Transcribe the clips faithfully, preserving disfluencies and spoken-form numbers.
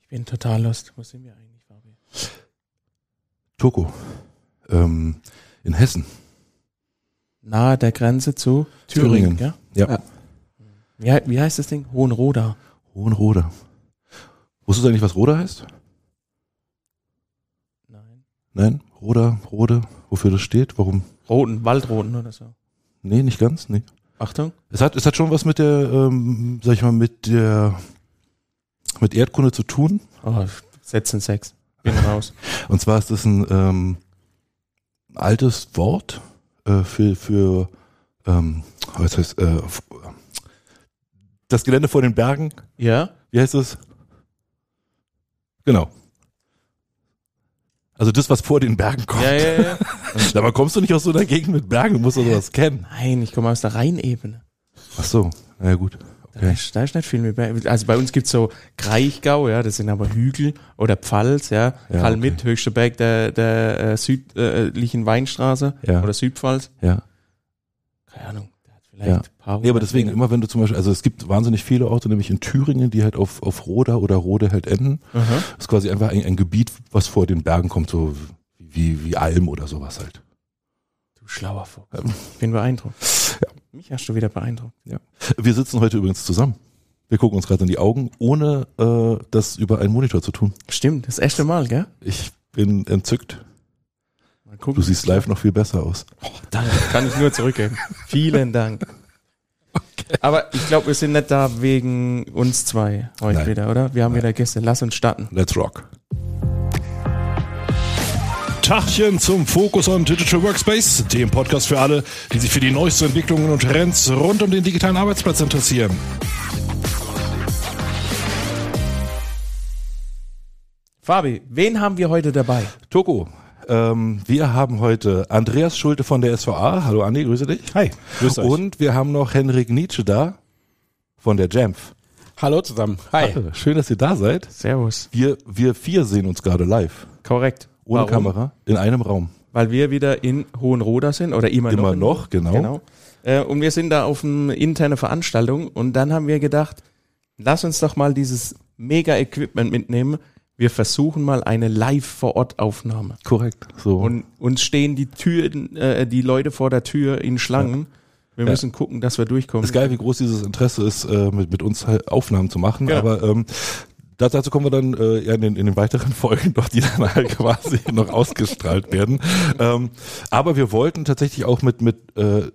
Ich bin total lost. Wo sind wir eigentlich, Fabi? Toko. Ähm, in Hessen. Nahe der Grenze zu Thüringen, Thüringen. Ja? Ja. Wie, wie heißt das Ding? Hohenroda. Hohenroda. Wusstest du eigentlich, was Roda heißt? Nein. Nein? Roda, Rode, wofür das steht? Warum? Roten, Waldroten oder so. Nee, nicht ganz, nee. Achtung. Es hat, es hat schon was mit der, ähm, sag ich mal, mit der, mit Erdkunde zu tun. Oh, setzen Sex. Bin raus. Und zwar ist das ein ähm, altes Wort äh, für, für ähm, was heißt, äh, das Gelände vor den Bergen. Ja? Wie heißt das? Genau. Also das, was vor den Bergen kommt. Ja, ja, ja. Dabei kommst du nicht aus so einer Gegend mit Bergen, du musst doch sowas kennen. Nein, ich komme aus der Rheinebene. Ach so, na ja gut. Da, Okay. ist, da ist nicht viel mit Bergen. Also bei uns gibt's so Kraichgau, ja, das sind aber Hügel, oder Pfalz, ja, Ja, Kalmit, okay. höchster Berg der, der äh, südlichen Weinstraße Ja. oder Südpfalz. Ja. Keine Ahnung, der hat vielleicht Ja. ein paar Nee, aber hundert deswegen Meter. immer, wenn du zum Beispiel, also es gibt wahnsinnig viele Orte, nämlich in Thüringen, die halt auf, auf Roda oder Rode halt enden. Aha. Das ist quasi einfach ein, ein Gebiet, was vor den Bergen kommt, so wie, wie Alm oder sowas halt. Du schlauer Fuchs. Ich bin beeindruckt. Ja. Mich hast du wieder beeindruckt. Ja. Wir sitzen heute übrigens zusammen. Wir gucken uns gerade in die Augen, ohne äh, das über einen Monitor zu tun. Stimmt, das erste Mal, gell? Ich bin entzückt. Mal gucken. Du siehst live noch viel besser aus. Danke, kann ich nur zurückgeben. Vielen Dank. Okay. Aber ich glaube, wir sind nicht da wegen uns zwei heute Nein. wieder, oder? Wir haben Nein. wieder Gäste. Lass uns starten. Let's rock. Tachchen zum Focus on Digital Workspace, dem Podcast für alle, die sich für die neuesten Entwicklungen und Trends rund um den digitalen Arbeitsplatz interessieren. Fabi, wen haben wir heute dabei? Toko, ähm, wir haben heute Andreas Schulte von der S V A. Hallo Andi, grüße dich. Hi, grüß euch. Und wir haben noch Henrik Nietzsche da von der Jamf. Hallo zusammen. Hi. Hallo, schön, dass ihr da seid. Servus. Wir, wir vier sehen uns gerade live. Korrekt. Ohne Warum? Kamera, in einem Raum. Weil wir wieder in Hohenroda sind oder immer, Immer noch. noch, genau. genau. Äh, und wir sind da auf eine interne Veranstaltung und dann haben wir gedacht, lass uns doch mal dieses Mega-Equipment mitnehmen. Wir versuchen mal eine Live-Vor-Ort-Aufnahme. Korrekt. So. Und uns stehen die Türen, äh, die Leute vor der Tür in Schlangen. Wir Ja. müssen gucken, dass wir durchkommen. ist geil, wie groß dieses Interesse ist, äh, mit, mit uns halt Aufnahmen zu machen. Ja. Aber ähm, da- dazu kommen wir dann äh, ja in, den, in den weiteren Folgen noch, die dann halt quasi noch ausgestrahlt werden. Ähm, aber wir wollten tatsächlich auch mit mit äh,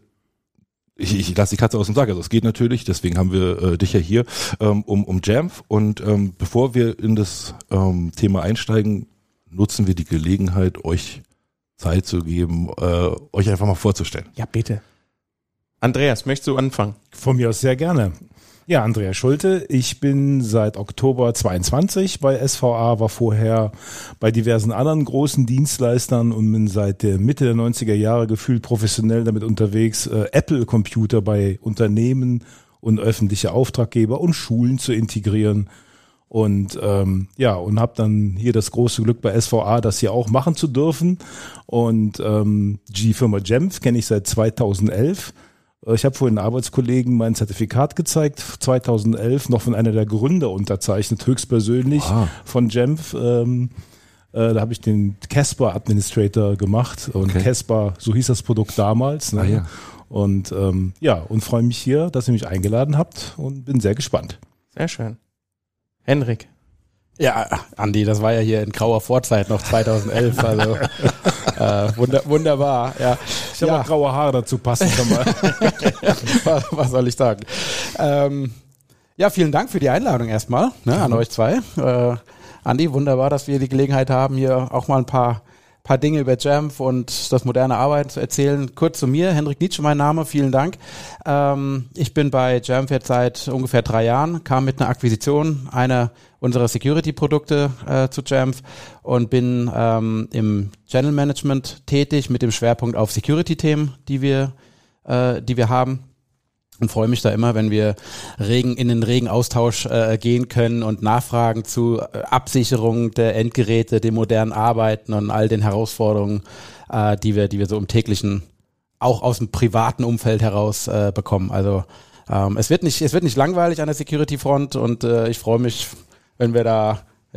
ich, ich lasse die Katze aus dem Sack. Also es geht natürlich, deswegen haben wir äh, dich ja hier, ähm, um, um Jamf. Und ähm, bevor wir in das ähm, Thema einsteigen, nutzen wir die Gelegenheit, euch Zeit zu geben, äh, euch einfach mal vorzustellen. Ja, bitte. Andreas, möchtest du anfangen? Von mir aus sehr gerne. Ja, Andreas Schulte. Ich bin seit Oktober zweiundzwanzig bei S V A, war vorher bei diversen anderen großen Dienstleistern und bin seit der Mitte der neunziger Jahre gefühlt professionell damit unterwegs, äh, Apple-Computer bei Unternehmen und öffentliche Auftraggeber und Schulen zu integrieren. Und ähm, ja, und habe dann hier das große Glück bei S V A, das hier auch machen zu dürfen. Und ähm, die Firma Jamf kenne ich seit zweitausendelf. Ich habe vorhin einen Arbeitskollegen mein Zertifikat gezeigt, zweitausendelf, noch von einer der Gründer unterzeichnet, höchstpersönlich Wow. von Jamf. Ähm, äh, da habe ich den Casper Administrator gemacht und Okay. Casper, so hieß das Produkt damals. Ne? Ah, ja. Und ähm, ja, und freue mich hier, dass ihr mich eingeladen habt und bin sehr gespannt. Sehr schön. Henrik. Ja, Andi, das war ja hier in grauer Vorzeit noch zweitausendelf, also äh, wunder, wunderbar. Ja, Ich habe ja. auch graue Haare dazu passen kann man. was, was soll ich sagen? Ähm, ja, vielen Dank für die Einladung erstmal ne, an euch zwei. Äh, Andi, wunderbar, dass wir die Gelegenheit haben, hier auch mal ein paar paar Dinge über Jamf und das moderne Arbeiten zu erzählen. Kurz zu mir, Henrik Nietzsche mein Name, vielen Dank. Ähm, ich bin bei Jamf jetzt seit ungefähr drei Jahren, kam mit einer Akquisition einer unserer Security-Produkte äh, zu Jamf und bin ähm, im Channel Management tätig mit dem Schwerpunkt auf Security-Themen, die wir, äh, die wir haben. Und freue mich da immer, wenn wir regen in den regen Austausch äh, gehen können und Nachfragen zu äh, Absicherung der Endgeräte, dem modernen Arbeiten und all den Herausforderungen, äh, die wir, die wir so im täglichen, auch aus dem privaten Umfeld heraus äh, bekommen. Also ähm, es wird nicht, es wird nicht langweilig an der Security-Front und äh, ich freue mich, wenn wir da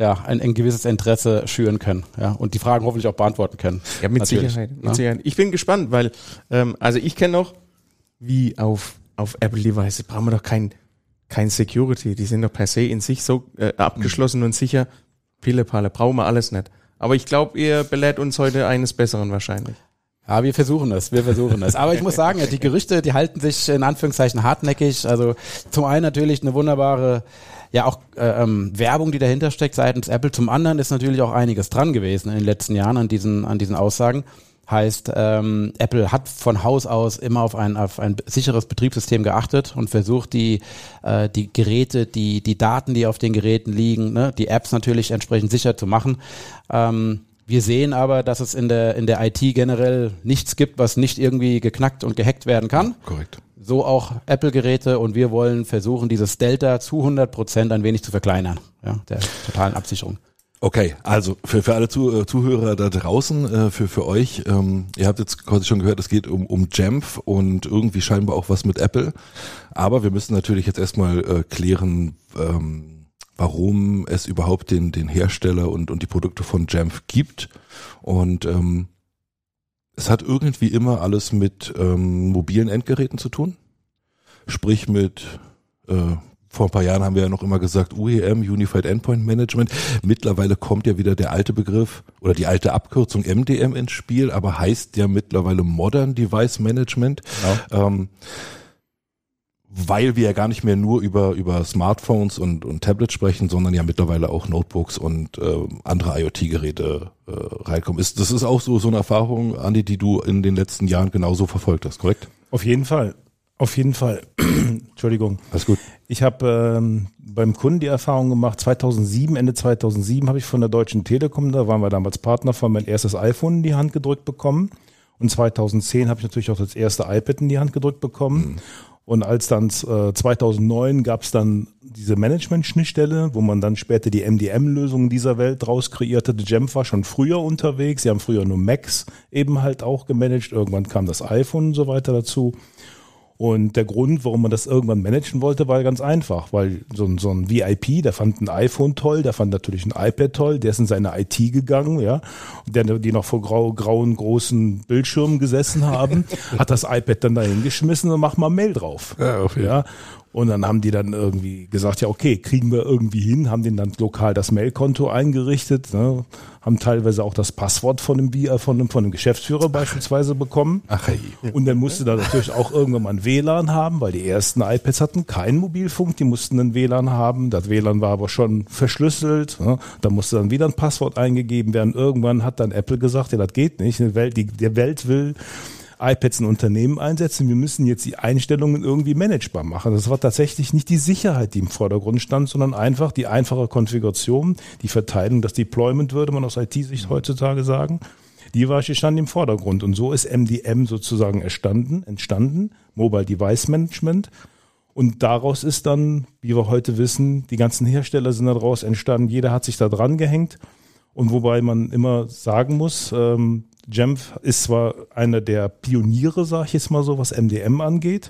ja, ein, ein gewisses Interesse schüren können, ja, und die Fragen hoffentlich auch beantworten können. Ja, mit Natürlich, Sicherheit. Mit ja. Sicherheit. Ich bin gespannt, weil, ähm, also ich kenne noch, wie auf, auf Apple-Devices brauchen wir doch kein, kein Security. Die sind doch per se in sich so äh, abgeschlossen mhm. und sicher. Pille-Palle, brauchen wir alles nicht. Aber ich glaube, ihr belehrt uns heute eines Besseren wahrscheinlich. Ja, wir versuchen das, wir versuchen das. Aber ich muss sagen, die Gerüchte, die halten sich in Anführungszeichen hartnäckig. Also zum einen natürlich eine wunderbare, ja auch äh, ähm, Werbung, die dahinter steckt seitens Apple. Zum anderen ist natürlich auch einiges dran gewesen in den letzten Jahren an diesen an diesen Aussagen. Heißt, ähm, Apple hat von Haus aus immer auf ein auf ein sicheres Betriebssystem geachtet und versucht die äh, die Geräte, die die Daten, die auf den Geräten liegen, ne, die Apps natürlich entsprechend sicher zu machen. Ähm, Wir sehen aber, dass es in der in der I T generell nichts gibt, was nicht irgendwie geknackt und gehackt werden kann. Korrekt. So auch Apple-Geräte, und wir wollen versuchen, dieses Delta zu hundert Prozent ein wenig zu verkleinern, ja, der totalen Absicherung. Okay, also für, für alle Zuh- Zuhörer da draußen, äh, für für euch, ähm, ihr habt jetzt quasi schon gehört, es geht um um Jamf und irgendwie scheinbar auch was mit Apple. Aber wir müssen natürlich jetzt erstmal äh, klären, ähm, warum es überhaupt den den Hersteller und und die Produkte von Jamf gibt. Und ähm, es hat irgendwie immer alles mit ähm, mobilen Endgeräten zu tun. Sprich mit, äh, vor ein paar Jahren haben wir ja noch immer gesagt, U E M, Unified Endpoint Management. Mittlerweile kommt ja wieder der alte Begriff oder die alte Abkürzung M D M ins Spiel, aber heißt ja mittlerweile Modern Device Management. Genau. Ähm, weil wir ja gar nicht mehr nur über über Smartphones und und Tablets sprechen, sondern ja mittlerweile auch Notebooks und äh, andere IoT-Geräte äh, reinkommen. Ist das ist auch so so eine Erfahrung, Andi, die du in den letzten Jahren genauso verfolgt hast, korrekt? Auf jeden Fall, auf jeden Fall. Entschuldigung. Alles gut. Ich habe ähm, beim Kunden die Erfahrung gemacht. zweitausendsieben, Ende zweitausendsieben habe ich von der Deutschen Telekom, da waren wir damals Partner, von mein erstes iPhone in die Hand gedrückt bekommen. Und zweitausendzehn habe ich natürlich auch das erste iPad in die Hand gedrückt bekommen. Mhm. Und als dann äh, zweitausendneun gab es dann diese Management-Schnittstelle, wo man dann später die M D M-Lösungen dieser Welt draus kreierte. Jamf war schon früher unterwegs. Sie haben früher nur Macs eben halt auch gemanagt. Irgendwann kam das iPhone und so weiter dazu. Und der Grund, warum man das irgendwann managen wollte, war ganz einfach, weil so ein, so ein V I P, der fand ein iPhone toll, der fand natürlich ein iPad toll, der ist in seine I T gegangen, ja, der, die noch vor grau, grauen großen Bildschirmen gesessen haben, hat das iPad dann dahin geschmissen und mach mal Mail drauf. Ja, okay. Ja. Und dann haben die dann irgendwie gesagt, ja okay, kriegen wir irgendwie hin, haben denen dann lokal das Mailkonto eingerichtet, ne, haben teilweise auch das Passwort von dem, von dem, von dem Geschäftsführer beispielsweise bekommen. Ach hey. Und dann musste da natürlich auch irgendwann mal ein W L A N haben, weil die ersten iPads hatten keinen Mobilfunk, die mussten ein W L A N haben. Das W L A N war aber schon verschlüsselt. Ne? Da musste dann wieder ein Passwort eingegeben werden. Irgendwann hat dann Apple gesagt, ja, das geht nicht. Die Welt, die, die Welt will iPads in Unternehmen einsetzen. Wir müssen jetzt die Einstellungen irgendwie managebar machen. Das war tatsächlich nicht die Sicherheit, die im Vordergrund stand, sondern einfach die einfache Konfiguration, die Verteilung, das Deployment, würde man aus I T-Sicht heutzutage sagen. Die war stand im Vordergrund. Und so ist M D M sozusagen entstanden, entstanden, Mobile Device Management. Und daraus ist dann, wie wir heute wissen, die ganzen Hersteller sind daraus entstanden. Jeder hat sich da dran gehängt. Und wobei man immer sagen muss, ähm, Jamf ist zwar einer der Pioniere, sage ich jetzt mal so, was M D M angeht,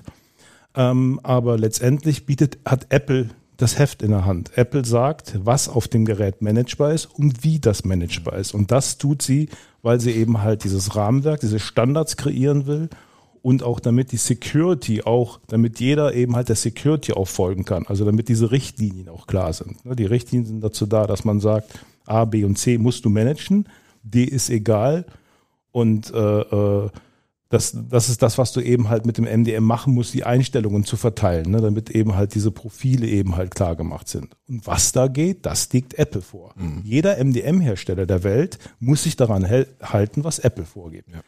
ähm, aber letztendlich bietet, hat Apple das Heft in der Hand. Apple sagt, was auf dem Gerät managebar ist und wie das managebar ist. Und das tut sie, weil sie eben halt dieses Rahmenwerk, diese Standards kreieren will und auch damit die Security auch, damit jeder eben halt der Security auch folgen kann. Also damit diese Richtlinien auch klar sind. Die Richtlinien sind dazu da, dass man sagt, A, B und C musst du managen, D ist egal. Und äh, äh, das, das ist das, was du eben halt mit dem M D M machen musst, die Einstellungen zu verteilen, ne, damit eben halt diese Profile eben halt klar gemacht sind. Und was da geht, das legt Apple vor. Mhm. Jeder M D M-Hersteller der Welt muss sich daran hel- halten, was Apple vorgibt. Ja.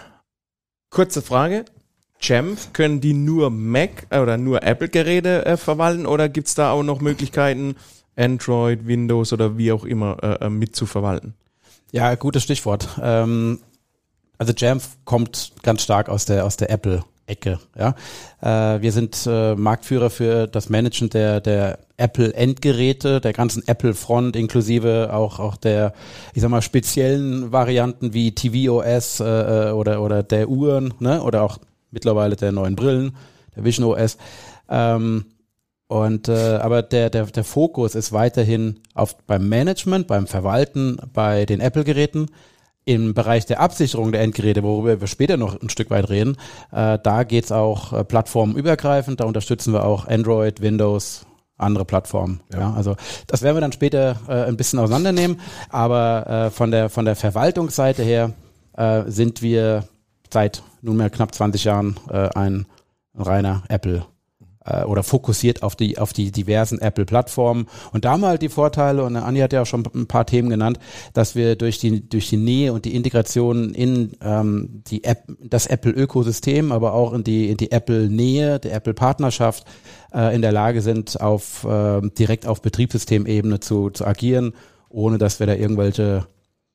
Kurze Frage. Jamf, können die nur Mac oder nur Apple-Geräte äh, verwalten oder gibt es da auch noch Möglichkeiten, Android, Windows oder wie auch immer äh, mit zu verwalten? Ja, gutes Stichwort. Ähm, also Jamf kommt ganz stark aus der aus der Apple-Ecke. Ja, äh, wir sind äh, Marktführer für das Managen der der Apple-Endgeräte, der ganzen Apple-Front, inklusive auch auch der, ich sag mal, speziellen Varianten wie T V O S äh, oder oder der Uhren, ne, oder auch mittlerweile der neuen Brillen, der Vision O S. Ähm, Und äh, aber der, der, der Fokus ist weiterhin auf beim Management, beim Verwalten, bei den Apple-Geräten. Im Bereich der Absicherung der Endgeräte, worüber wir später noch ein Stück weit reden, äh, da geht's auch äh, plattformübergreifend, da unterstützen wir auch Android, Windows, andere Plattformen. Ja. ja, also das werden wir dann später äh, ein bisschen auseinandernehmen, aber äh, von der von der Verwaltungsseite her äh, sind wir seit nunmehr knapp zwanzig Jahren äh, ein reiner Apple oder fokussiert auf die auf die diversen Apple-Plattformen. Und da haben wir halt die Vorteile, und Andi hat ja auch schon ein paar Themen genannt, dass wir durch die durch die Nähe und die Integration in ähm, die App, das Apple-Ökosystem, aber auch in die in die Apple-Nähe, der Apple-Partnerschaft äh, in der Lage sind, auf äh, direkt auf Betriebssystemebene zu zu agieren, ohne dass wir da irgendwelche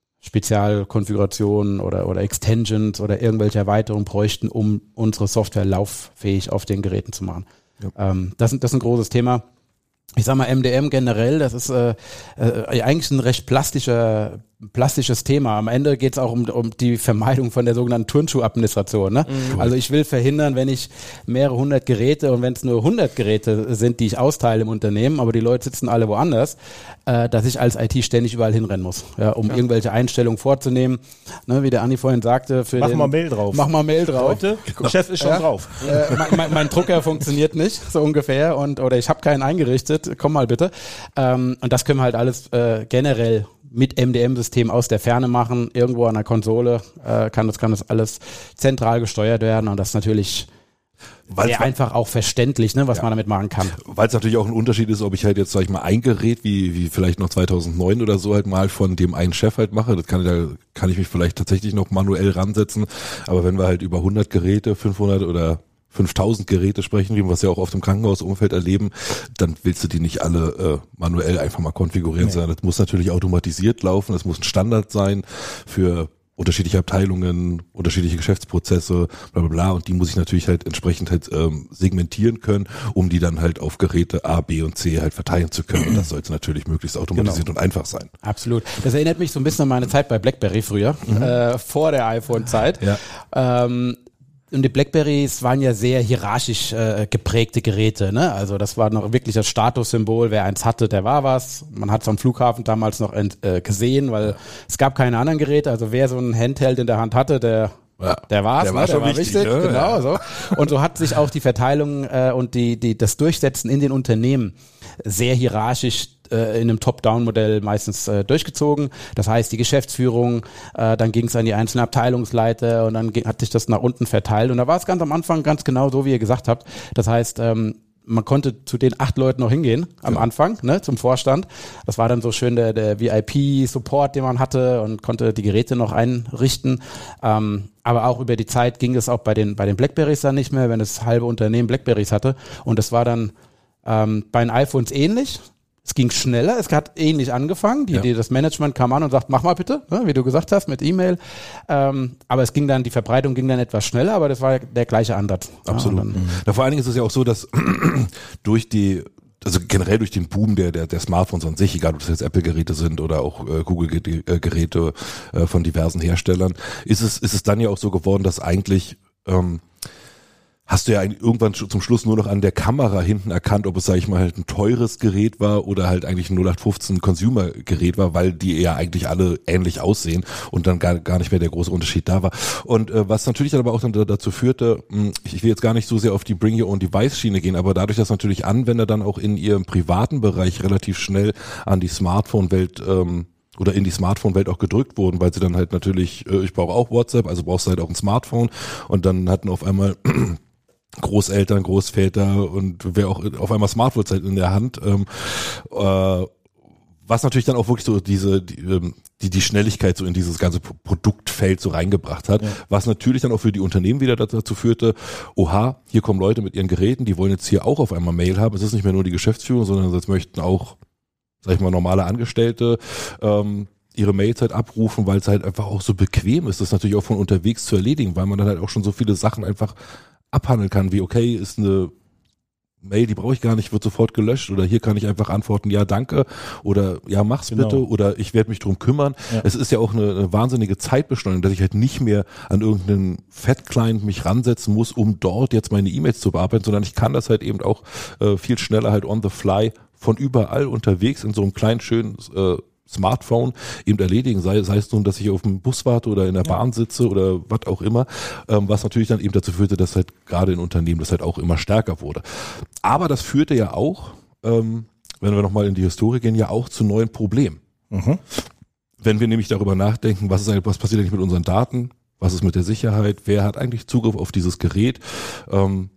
Spezialkonfigurationen oder oder Extensions oder irgendwelche Erweiterungen bräuchten, um unsere Software lauffähig auf den Geräten zu machen. Ja. Ähm, das, das ist ein großes Thema. Ich sag mal, M D M generell, das ist äh, äh, eigentlich ein recht plastischer, plastisches Thema. Am Ende geht es auch um, um die Vermeidung von der sogenannten Turnschuh-Administration. Ne? Mhm. Also ich will verhindern, wenn ich mehrere hundert Geräte und wenn es nur hundert Geräte sind, die ich austeile im Unternehmen, aber die Leute sitzen alle woanders, äh, dass ich als I T ständig überall hinrennen muss, ja, um ja. irgendwelche Einstellungen vorzunehmen. Ne, wie der Andi vorhin sagte. Für mach den, mal Mail drauf. Mach mal Mail drauf. Leute, genau. Chef ist schon ja. drauf. Äh, mein, mein, mein Drucker funktioniert nicht, so ungefähr, und oder ich habe keinen eingerichtet, komm mal bitte. Ähm, und das können wir halt alles äh, generell mit M D M-System aus der Ferne machen, irgendwo an der Konsole äh, kann das kann das alles zentral gesteuert werden, und das ist natürlich Weil's sehr einfach auch verständlich, ne, was ja. man damit machen kann. Weil es natürlich auch ein Unterschied ist, ob ich halt jetzt, sag ich mal, ein Gerät, wie wie vielleicht noch zweitausendneun oder so halt mal von dem einen Chef halt mache, das kann, da kann ich mich vielleicht tatsächlich noch manuell ransetzen, aber wenn wir halt über hundert Geräte, fünfhundert oder fünftausend Geräte sprechen, wie wir es ja auch oft im Krankenhausumfeld erleben, dann willst du die nicht alle äh, manuell einfach mal konfigurieren, nee. sondern das muss natürlich automatisiert laufen, das muss ein Standard sein für unterschiedliche Abteilungen, unterschiedliche Geschäftsprozesse, bla bla bla, und die muss ich natürlich halt entsprechend halt ähm, segmentieren können, um die dann halt auf Geräte A, B und C halt verteilen zu können. Und das sollte natürlich möglichst automatisiert genau. und einfach sein. Absolut. Das erinnert mich so ein bisschen an meine Zeit bei BlackBerry früher, mhm. äh, vor der iPhone-Zeit. Ja. Ähm, Und die Blackberries waren ja sehr hierarchisch äh, geprägte Geräte, ne? Also das war noch wirklich das Statussymbol. Wer eins hatte, der war was. Man hat es am Flughafen damals noch ent, äh, gesehen, weil es gab keine anderen Geräte. Also wer so ein Handheld in der Hand hatte, der ja, der war's, der war, ne? der war wichtig, ne? Genau ja. so. Und so hat sich auch die Verteilung äh, und die die das Durchsetzen in den Unternehmen sehr hierarchisch äh, in einem Top-Down-Modell meistens äh, durchgezogen. Das heißt, die Geschäftsführung, äh, dann ging es an die einzelnen Abteilungsleiter und dann ging, hat sich das nach unten verteilt. Und da war es ganz am Anfang ganz genau so, wie ihr gesagt habt. Das heißt, ähm, man konnte zu den acht Leuten noch hingehen am ja. Anfang, ne, zum Vorstand. Das war dann so schön der, der V I P-Support, den man hatte, und konnte die Geräte noch einrichten. Ähm, aber auch über die Zeit ging es auch bei den bei den Blackberries dann nicht mehr, wenn das halbe Unternehmen Blackberries hatte. Und das war dann ähm, bei den iPhones ähnlich. Es ging schneller, es hat ähnlich angefangen. Die, ja. die, das Management kam an und sagt, mach mal bitte, ne, wie du gesagt hast, mit E-Mail. Ähm, aber es ging dann, die Verbreitung ging dann etwas schneller, aber das war der gleiche Ansatz. Absolut. Ja, und dann, ja, vor allen Dingen ist es ja auch so, dass durch die also generell durch den Boom der der der Smartphones an sich, egal ob das jetzt Apple-Geräte sind oder auch äh, Google-Geräte äh, von diversen Herstellern, ist es ist es dann ja auch so geworden, dass eigentlich ähm, hast du ja irgendwann zum Schluss nur noch an der Kamera hinten erkannt, ob es, sag ich mal, halt ein teures Gerät war oder halt eigentlich ein null acht fünfzehn Consumer-Gerät war, weil die ja eigentlich alle ähnlich aussehen und dann gar, gar nicht mehr der große Unterschied da war. Und äh, was natürlich dann aber auch dann dazu führte, mh, ich will jetzt gar nicht so sehr auf die Bring-Your-Own-Device-Schiene gehen, aber dadurch, dass natürlich Anwender dann auch in ihrem privaten Bereich relativ schnell an die Smartphone-Welt ähm, oder in die Smartphone-Welt auch gedrückt wurden, weil sie dann halt natürlich, äh, ich brauche auch WhatsApp, also brauchst du halt auch ein Smartphone, und dann hatten auf einmal Großeltern, Großväter und wer auch auf einmal Smartphones halt in der Hand, ähm, äh, was natürlich dann auch wirklich so diese die, die die Schnelligkeit so in dieses ganze Produktfeld so reingebracht hat, ja. was natürlich dann auch für die Unternehmen wieder dazu führte, oha, hier kommen Leute mit ihren Geräten, die wollen jetzt hier auch auf einmal Mail haben. Es ist nicht mehr nur die Geschäftsführung, sondern jetzt möchten auch, sag ich mal, normale Angestellte ähm, ihre Mails halt abrufen, weil es halt einfach auch so bequem ist, das natürlich auch von unterwegs zu erledigen, weil man dann halt auch schon so viele Sachen einfach abhandeln kann, wie okay, ist eine Mail, die brauche ich gar nicht, wird sofort gelöscht oder hier kann ich einfach antworten, ja, danke oder ja, mach's genau. bitte oder ich werde mich drum kümmern. Ja. Es ist ja auch eine, eine wahnsinnige Zeitbeschleunigung, dass ich halt nicht mehr an irgendeinen Fat-Client mich ransetzen muss, um dort jetzt meine E-Mails zu bearbeiten, sondern ich kann das halt eben auch äh, viel schneller halt on the fly von überall unterwegs in so einem kleinen, schönen äh, Smartphone eben erledigen, sei, sei es nun, dass ich auf dem Bus warte oder in der ja. Bahn sitze oder was auch immer, ähm, was natürlich dann eben dazu führte, dass halt gerade in Unternehmen das halt auch immer stärker wurde. Aber das führte ja auch, ähm, wenn wir nochmal in die Historie gehen, ja auch zu neuen Problemen. Mhm. Wenn wir nämlich darüber nachdenken, was ist eigentlich, was passiert eigentlich mit unseren Daten, was ist mit der Sicherheit, wer hat eigentlich Zugriff auf dieses Gerät, ähm,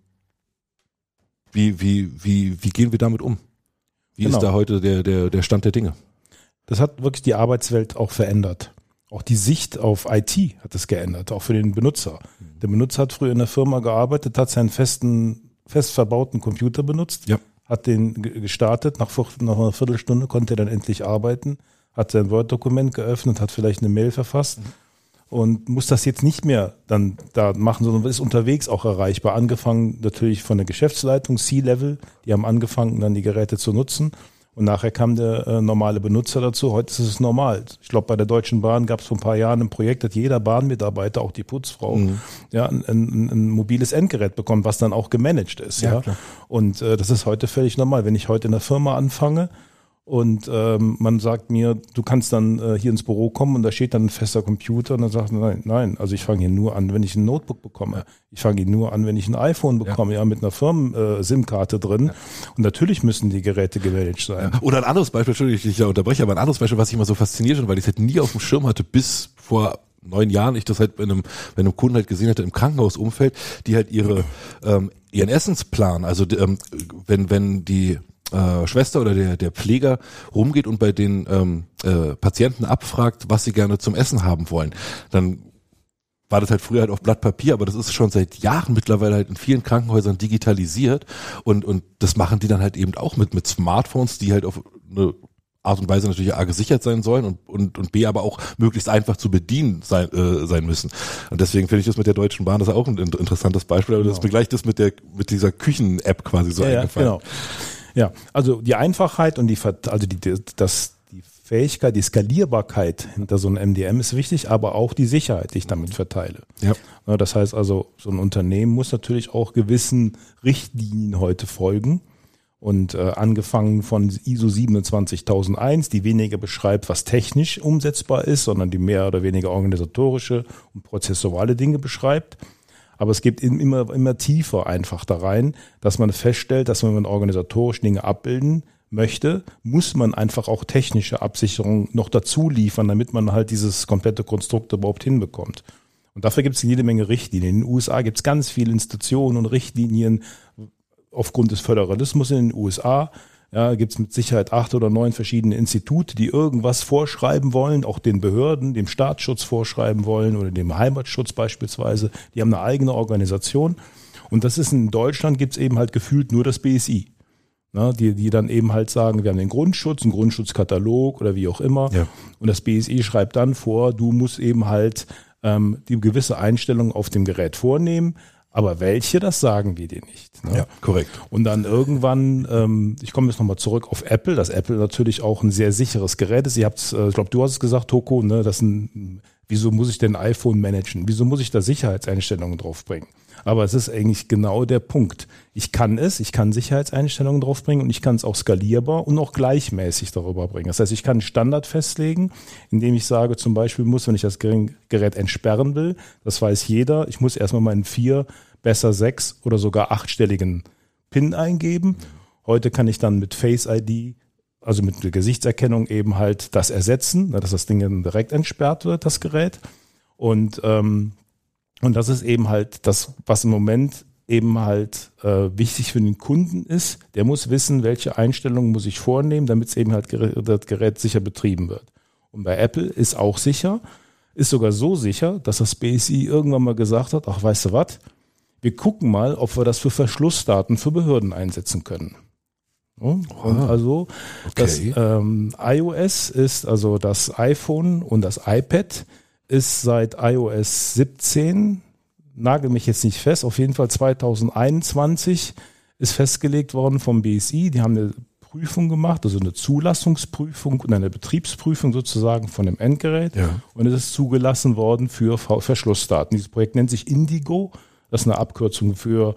wie, wie, wie, wie gehen wir damit um? Wie genau. ist da heute der, der, der Stand der Dinge? Das hat wirklich die Arbeitswelt auch verändert. Auch die Sicht auf I T hat es geändert, auch für den Benutzer. Der Benutzer hat früher in der Firma gearbeitet, hat seinen festen, fest verbauten Computer benutzt, ja. hat den gestartet, nach, nach einer Viertelstunde konnte er dann endlich arbeiten, hat sein Word-Dokument geöffnet, hat vielleicht eine Mail verfasst mhm. und muss das jetzt nicht mehr dann da machen, sondern ist unterwegs auch erreichbar. Angefangen natürlich von der Geschäftsleitung, C-Level, die haben angefangen, dann die Geräte zu nutzen. Und nachher kam der äh, normale Benutzer dazu. Heute ist es normal. Ich glaube, bei der Deutschen Bahn gab es vor ein paar Jahren ein Projekt, dass jeder Bahnmitarbeiter, auch die Putzfrau, mhm. ja, ein, ein, ein mobiles Endgerät bekommt, was dann auch gemanagt ist. Ja, ja? Und äh, das ist heute völlig normal. Wenn ich heute in der Firma anfange und ähm, man sagt mir, du kannst dann äh, hier ins Büro kommen und da steht dann ein fester Computer und dann sagt man, nein, nein, also ich fange hier nur an, wenn ich ein Notebook bekomme. Ja. Ich fange hier nur an, wenn ich ein iPhone bekomme, ja, ja mit einer Firmen-SIM-Karte drin. Ja. Und natürlich müssen die Geräte gemanagt sein. Ja. Oder ein anderes Beispiel, Entschuldigung, ich dich da unterbreche, aber ein anderes Beispiel, was ich immer so fasziniert hat, weil ich es halt nie auf dem Schirm hatte, bis vor neun Jahren ich das halt bei einem, bei einem Kunden halt gesehen hatte im Krankenhausumfeld, die halt ihre ähm, ihren Essensplan, also ähm, wenn wenn die Äh, Schwester oder der der Pfleger rumgeht und bei den ähm, äh, Patienten abfragt, was sie gerne zum Essen haben wollen, dann war das halt früher halt auf Blatt Papier, aber das ist schon seit Jahren mittlerweile halt in vielen Krankenhäusern digitalisiert und und das machen die dann halt eben auch mit mit Smartphones, die halt auf eine Art und Weise natürlich A gesichert sein sollen und und und B aber auch möglichst einfach zu bedienen sein äh, sein müssen. Und deswegen finde ich das mit der Deutschen Bahn das ist auch ein interessantes Beispiel, aber genau. das ist mir gleich das mit der mit dieser Küchen-App quasi so ja, eingefallen. Ja, genau. Ja, also die Einfachheit und die, also die, das, die Fähigkeit, die Skalierbarkeit hinter so einem M D M ist wichtig, aber auch die Sicherheit, die ich damit verteile. Ja. Das heißt also, so ein Unternehmen muss natürlich auch gewissen Richtlinien heute folgen und äh, angefangen von I S O siebenundzwanzigtausendeins, die weniger beschreibt, was technisch umsetzbar ist, sondern die mehr oder weniger organisatorische und prozessuale Dinge beschreibt. Aber es geht immer, immer tiefer einfach da rein, dass man feststellt, dass wenn man organisatorisch Dinge abbilden möchte, muss man einfach auch technische Absicherung noch dazu liefern, damit man halt dieses komplette Konstrukt überhaupt hinbekommt. Und dafür gibt es jede Menge Richtlinien. In den U S A gibt es ganz viele Institutionen und Richtlinien aufgrund des Föderalismus in den U S A. Ja, gibt es mit Sicherheit acht oder neun verschiedene Institute, die irgendwas vorschreiben wollen, auch den Behörden, dem Staatsschutz vorschreiben wollen oder dem Heimatschutz beispielsweise. Die haben eine eigene Organisation. Und das ist in Deutschland gibt's eben halt gefühlt nur das B S I. Na, die, die dann eben halt sagen, wir haben den Grundschutz, einen Grundschutzkatalog oder wie auch immer. Ja. Und das B S I schreibt dann vor, du musst eben halt ähm, die gewisse Einstellung auf dem Gerät vornehmen. Aber welche, das sagen wir dir nicht. Ne? Ja, korrekt. Und dann irgendwann, ähm, ich komme jetzt nochmal zurück auf Apple, dass Apple natürlich auch ein sehr sicheres Gerät ist. Ihr habt's, äh, ich glaube, du hast es gesagt, Toko, ne, das ein, wieso muss ich denn ein iPhone managen? Wieso muss ich da Sicherheitseinstellungen draufbringen? Aber es ist eigentlich genau der Punkt. Ich kann es, ich kann Sicherheitseinstellungen draufbringen und ich kann es auch skalierbar und auch gleichmäßig darüber bringen. Das heißt, ich kann einen Standard festlegen, indem ich sage, zum Beispiel muss, wenn ich das Gerät entsperren will, das weiß jeder, ich muss erstmal meinen vier, besser sechs oder sogar achtstelligen PIN eingeben. Heute kann ich dann mit Face I D, also mit der Gesichtserkennung eben halt das ersetzen, dass das Ding dann direkt entsperrt wird, das Gerät. Und ähm, Und das ist eben halt das, was im Moment eben halt äh, wichtig für den Kunden ist. Der muss wissen, welche Einstellungen muss ich vornehmen, damit es eben halt das Gerät sicher betrieben wird. Und bei Apple ist auch sicher, ist sogar so sicher, dass das B S I irgendwann mal gesagt hat, ach, weißt du was, wir gucken mal, ob wir das für Verschlussdaten für Behörden einsetzen können. Und also okay. das ähm, iOS ist, also das iPhone und das iPad ist seit iOS siebzehn, nagel mich jetzt nicht fest, auf jeden Fall zwanzig einundzwanzig ist festgelegt worden vom B S I. Die haben eine Prüfung gemacht, also eine Zulassungsprüfung und eine Betriebsprüfung sozusagen von dem Endgerät. Ja. Und es ist zugelassen worden für Verschlussdaten. Dieses Projekt nennt sich Indigo. Das ist eine Abkürzung für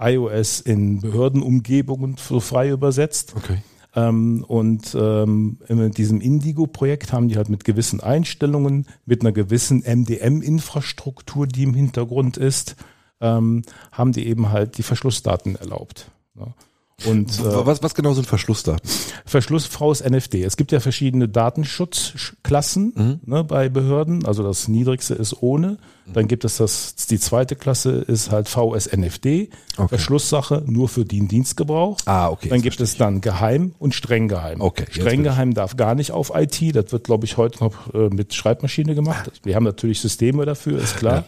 iOS in Behördenumgebungen, so frei übersetzt. Okay. Ähm, und ähm, in diesem Indigo-Projekt haben die halt mit gewissen Einstellungen, mit einer gewissen M D M-Infrastruktur, die im Hintergrund ist, ähm, haben die eben halt die Verschlussdaten erlaubt. Ja. Und äh, was, was genau sind Verschlussdaten? Verschluss V S N F D. Es gibt ja verschiedene Datenschutzklassen Mhm. ne, bei Behörden. Also das niedrigste ist ohne. Dann gibt es das, die zweite Klasse ist halt V S N F D. Okay. Verschlusssache nur für den Dienstgebrauch. Ah, okay. Dann gibt es dann geheim und streng geheim. Okay, jetzt Streng geheim darf gar nicht auf I T. Das wird, glaube ich, heute noch äh, mit Schreibmaschine gemacht. Wir haben natürlich Systeme dafür, ist klar.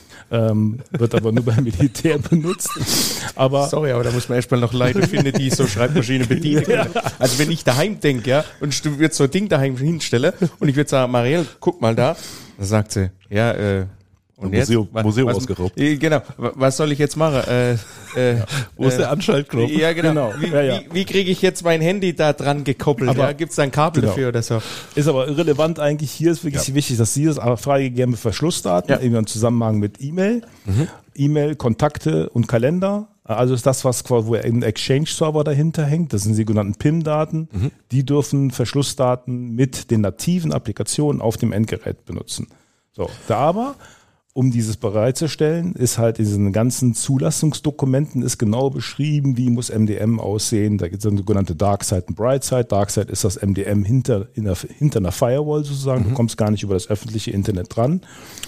Ähm, wird aber nur beim Militär benutzt. Aber Sorry, aber da muss man erstmal noch Leute finden, die so Schreibmaschine bedienen können. Also wenn ich daheim denke, ja, und du würdest so ein Ding daheim hinstellen und ich würde sagen, Marielle, guck mal da, dann sagt sie, ja, äh, und jetzt? Museum, Was- Museum was- ausgeraubt. Äh, Genau, wa- was soll ich jetzt machen? Äh, äh, Wo ist äh, der Anschaltknopf? Ja, genau. Genau, Wie, ja, ja. wie, wie kriege ich jetzt mein Handy da dran gekoppelt? Aber- ja? Gibt es da ein Kabel Genau. dafür oder so? ist aber irrelevant eigentlich. Hier ist wirklich wichtig, dass Sie das aber freigegeben Verschlussdaten, Ja. eben im Zusammenhang mit E-Mail, E-Mail, Kontakte und Kalender. Also ist das, was quasi, wo ein Exchange-Server dahinter hängt. Das sind die sogenannten P I M-Daten. Die dürfen Verschlussdaten mit den nativen Applikationen auf dem Endgerät benutzen. So, da aber, um dieses bereitzustellen, ist halt in diesen ganzen Zulassungsdokumenten ist genau beschrieben, wie muss M D M aussehen. Da gibt es dann sogenannte Dark Side und Bright Side. Dark Side ist das M D M hinter, in der, hinter einer Firewall sozusagen. Du kommst gar nicht über das öffentliche Internet dran.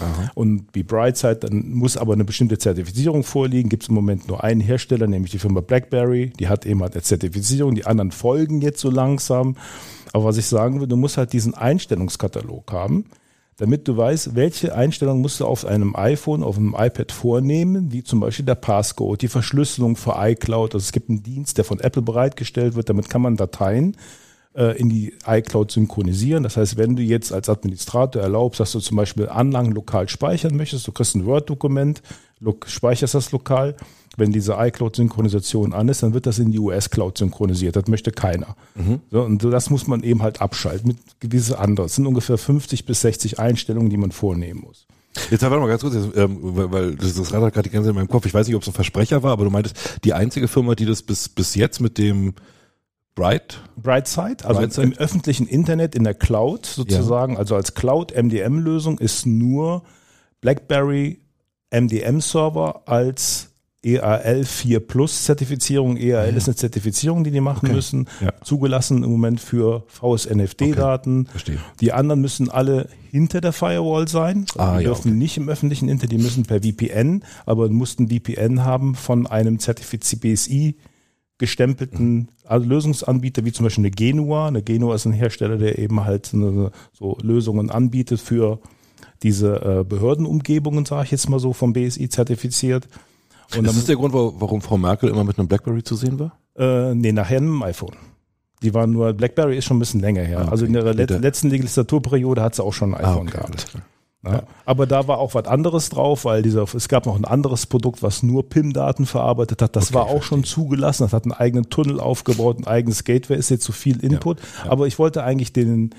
Und wie Bright Side, dann muss aber eine bestimmte Zertifizierung vorliegen. Gibt es im Moment nur einen Hersteller, nämlich die Firma BlackBerry. Die hat eben halt eine Zertifizierung. Die anderen folgen jetzt so langsam. Aber was ich sagen will, du musst halt diesen Einstellungskatalog haben, damit du weißt, welche Einstellungen musst du auf einem iPhone, auf einem iPad vornehmen, wie zum Beispiel der Passcode, die Verschlüsselung für iCloud. Also es gibt einen Dienst, der von Apple bereitgestellt wird, damit kann man Dateien äh, in die iCloud synchronisieren. Das heißt, wenn du jetzt als Administrator erlaubst, dass du zum Beispiel Anlagen lokal speichern möchtest, du kriegst ein Word-Dokument, lo- speicherst das lokal. Wenn diese iCloud-Synchronisation an ist, dann wird das in die U S-Cloud synchronisiert. Das möchte keiner. So, und das muss man eben halt abschalten mit gewisse andere. Es sind ungefähr fünfzig bis sechzig Einstellungen, die man vornehmen muss. Jetzt warte mal ganz kurz, jetzt, ähm, weil, weil das, das Rad hat gerade die ganze Zeit in meinem Kopf. Ich weiß nicht, ob es ein Versprecher war, aber du meintest, die einzige Firma, die das bis bis jetzt mit dem Bright, Brightside, also Brightside. im öffentlichen Internet, in der Cloud sozusagen, also als Cloud-M D M-Lösung ist nur BlackBerry M D M-Server als E A L vier Plus Zertifizierung. E A L ist eine Zertifizierung, die die machen Okay. müssen, Ja. zugelassen im Moment für V S N F D-Daten. verstehe. Die anderen müssen alle hinter der Firewall sein. Ah, die ja, dürfen nicht im öffentlichen Internet, die müssen per V P N, aber mussten V P N haben von einem Zertifiz B S I gestempelten also Lösungsanbieter, wie zum Beispiel eine Genua. Eine Genua ist ein Hersteller, der eben halt so, so Lösungen anbietet für diese äh, Behördenumgebungen, sage ich jetzt mal so, vom B S I zertifiziert. Und Das dann, ist der Grund, wa- warum Frau Merkel immer mit einem BlackBerry zu sehen war? äh, nee, nachher ein iPhone. Die waren nur, BlackBerry ist schon ein bisschen länger her. Ah, okay. Also in der let Bitte. letzten Legislaturperiode hat sie auch schon ein iPhone okay, gehabt. alles klar. Ja. Aber da war auch was anderes drauf, weil dieser, es gab noch ein anderes Produkt, was nur P I M-Daten verarbeitet hat. Das Okay, war auch schon zugelassen. Das hat einen eigenen Tunnel aufgebaut, ein eigenes Gateway, ist jetzt zu viel Input. Aber ich wollte eigentlich den,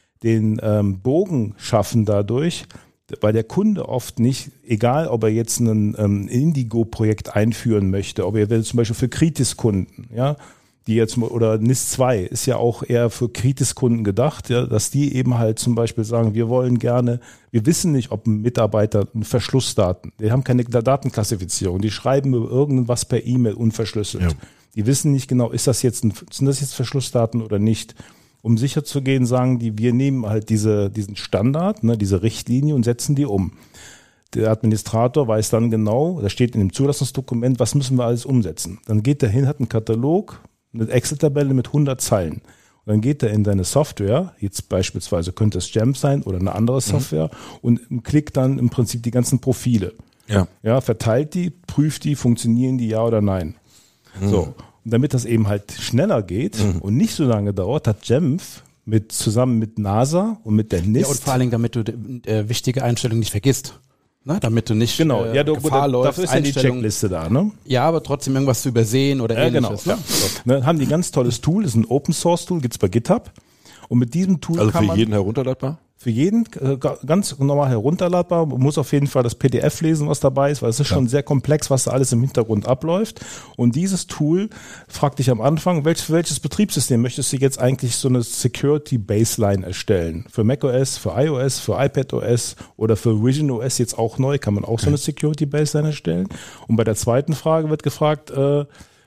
den ähm, Bogen schaffen dadurch, weil der Kunde oft nicht, egal ob er jetzt ein ähm, Indigo-Projekt einführen möchte, ob er will zum Beispiel für Kritis-Kunden, ja, die jetzt, oder N I S zwei ist ja auch eher für Kritis-Kunden gedacht, ja, dass die eben halt zum Beispiel sagen, wir wollen gerne, wir wissen nicht, ob ein Mitarbeiter Verschlussdaten, die haben keine Datenklassifizierung, die schreiben über irgendwas per E-Mail unverschlüsselt. Ja. Die wissen nicht genau, ist das jetzt ein, sind das jetzt Verschlussdaten oder nicht. Um sicher zu gehen, sagen die, wir nehmen halt diese, diesen Standard, ne, diese Richtlinie und setzen die um. Der Administrator weiß dann genau, da steht in dem Zulassungsdokument, was müssen wir alles umsetzen. Dann geht er hin, hat einen Katalog, eine Excel-Tabelle mit hundert Zeilen. Und dann geht er in seine Software, jetzt beispielsweise könnte es Jamf sein oder eine andere Software, und klickt dann im Prinzip die ganzen Profile. Ja. Ja, verteilt die, prüft die, funktionieren die, ja oder nein. So. Und damit das eben halt schneller geht und nicht so lange dauert, hat Jamf mit, zusammen mit NASA und mit der N I Ja, S und vor allen Dingen, damit du äh, wichtige Einstellungen nicht vergisst. Na, damit du nicht Genau, äh, ja, du, Gefahr da, läufst, dafür ist ja die Checkliste da, ne? Ja, aber trotzdem irgendwas zu übersehen oder Ja, ähnliches. genau. Ne? Ja. Ne, haben die ein ganz tolles Tool, das ist ein Open-Source-Tool, gibt's bei GitHub. Und mit diesem Tool Also kann für man jeden herunterladbar? für jeden äh, ganz normal herunterladbar. Man muss auf jeden Fall das P D F lesen, was dabei ist, weil es ist schon sehr komplex, was da alles im Hintergrund abläuft. Und dieses Tool fragt dich am Anfang, welch, für welches Betriebssystem möchtest du jetzt eigentlich so eine Security Baseline erstellen? Für macOS, für iOS, für iPadOS oder für VisionOS jetzt auch neu, kann man auch so eine Security Baseline erstellen. Und bei der zweiten Frage wird gefragt, äh,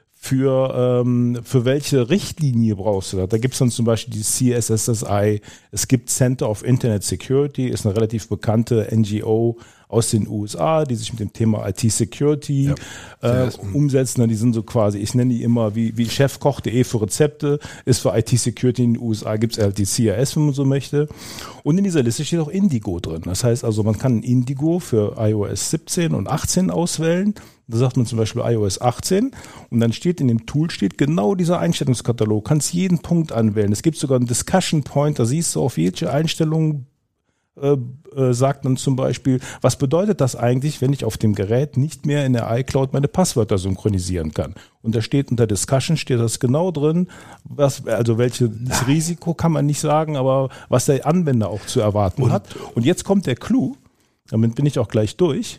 Für, ähm, für welche Richtlinie brauchst du das? Da gibt es dann zum Beispiel die C S S S I, es gibt Center of Internet Security, ist eine relativ bekannte N G O aus den U S A, die sich mit dem Thema I T Security ja, äh, umsetzen. Die sind so quasi, ich nenne die immer wie, wie chefkoch punkt de für Rezepte, ist für I T Security in den U S A, gibt es halt die C I S, wenn man so möchte. Und in dieser Liste steht auch Indigo drin. Das heißt also, man kann Indigo für iOS siebzehn und achtzehn auswählen. Da sagt man zum Beispiel iOS achtzehn und dann steht in dem Tool steht genau dieser Einstellungskatalog. Kannst jeden Punkt anwählen. Es gibt sogar einen Discussion Point, da siehst du auf welche Einstellung äh, äh, sagt man zum Beispiel, was bedeutet das eigentlich, wenn ich auf dem Gerät nicht mehr in der iCloud meine Passwörter synchronisieren kann? Und da steht unter Discussion steht das genau drin, was, also welches Risiko kann man nicht sagen, aber was der Anwender auch zu erwarten und, hat. Und jetzt kommt der Clou, damit bin ich auch gleich durch.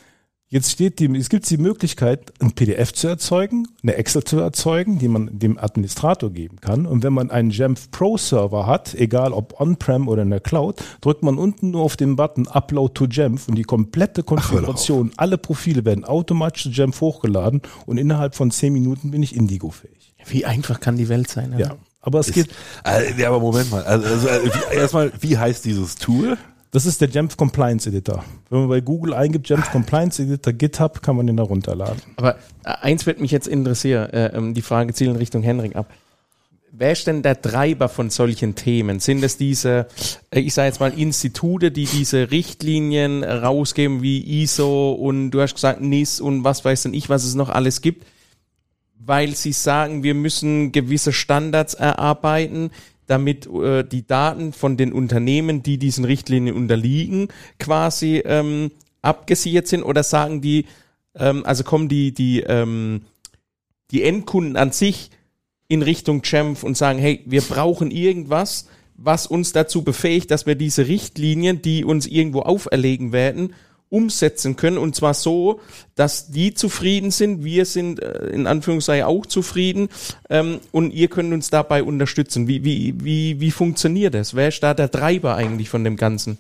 Jetzt steht die, es gibt die Möglichkeit, ein P D F zu erzeugen, eine Excel zu erzeugen, die man dem Administrator geben kann. Und wenn man einen Jamf Pro Server hat, egal ob on-prem oder in der Cloud, drückt man unten nur auf den Button Upload to Jamf und die komplette Konfiguration, alle Profile werden automatisch zu Jamf hochgeladen und innerhalb von zehn Minuten bin ich Indigo-fähig. Wie einfach kann die Welt sein? Ja, aber es geht. Äh, ja, aber Moment mal. Also, also wie, erstmal, wie heißt dieses Tool? Das ist der Jamf Compliance Editor. Wenn man bei Google eingibt, Jamf Compliance Editor, GitHub, kann man den da runterladen. Aber eins wird mich jetzt interessieren, äh, die Frage zielt in Richtung Henrik ab. Wer ist denn der Treiber von solchen Themen? Sind es diese, äh, ich sage jetzt mal, Institute, die diese Richtlinien rausgeben wie I S O und du hast gesagt N I S und was weiß denn ich, was es noch alles gibt, weil sie sagen, wir müssen gewisse Standards erarbeiten, damit äh, die Daten von den Unternehmen, die diesen Richtlinien unterliegen, quasi ähm, abgesichert sind, oder sagen die, ähm, also kommen die die ähm, die Endkunden an sich in Richtung Jamf und sagen, hey, wir brauchen irgendwas, was uns dazu befähigt, dass wir diese Richtlinien, die uns irgendwo auferlegen werden, umsetzen können, und zwar so, dass die zufrieden sind, wir sind äh, in Anführungszeichen auch zufrieden, ähm, und ihr könnt uns dabei unterstützen. Wie, wie, wie, wie funktioniert das? Wer ist da der Treiber eigentlich von dem Ganzen?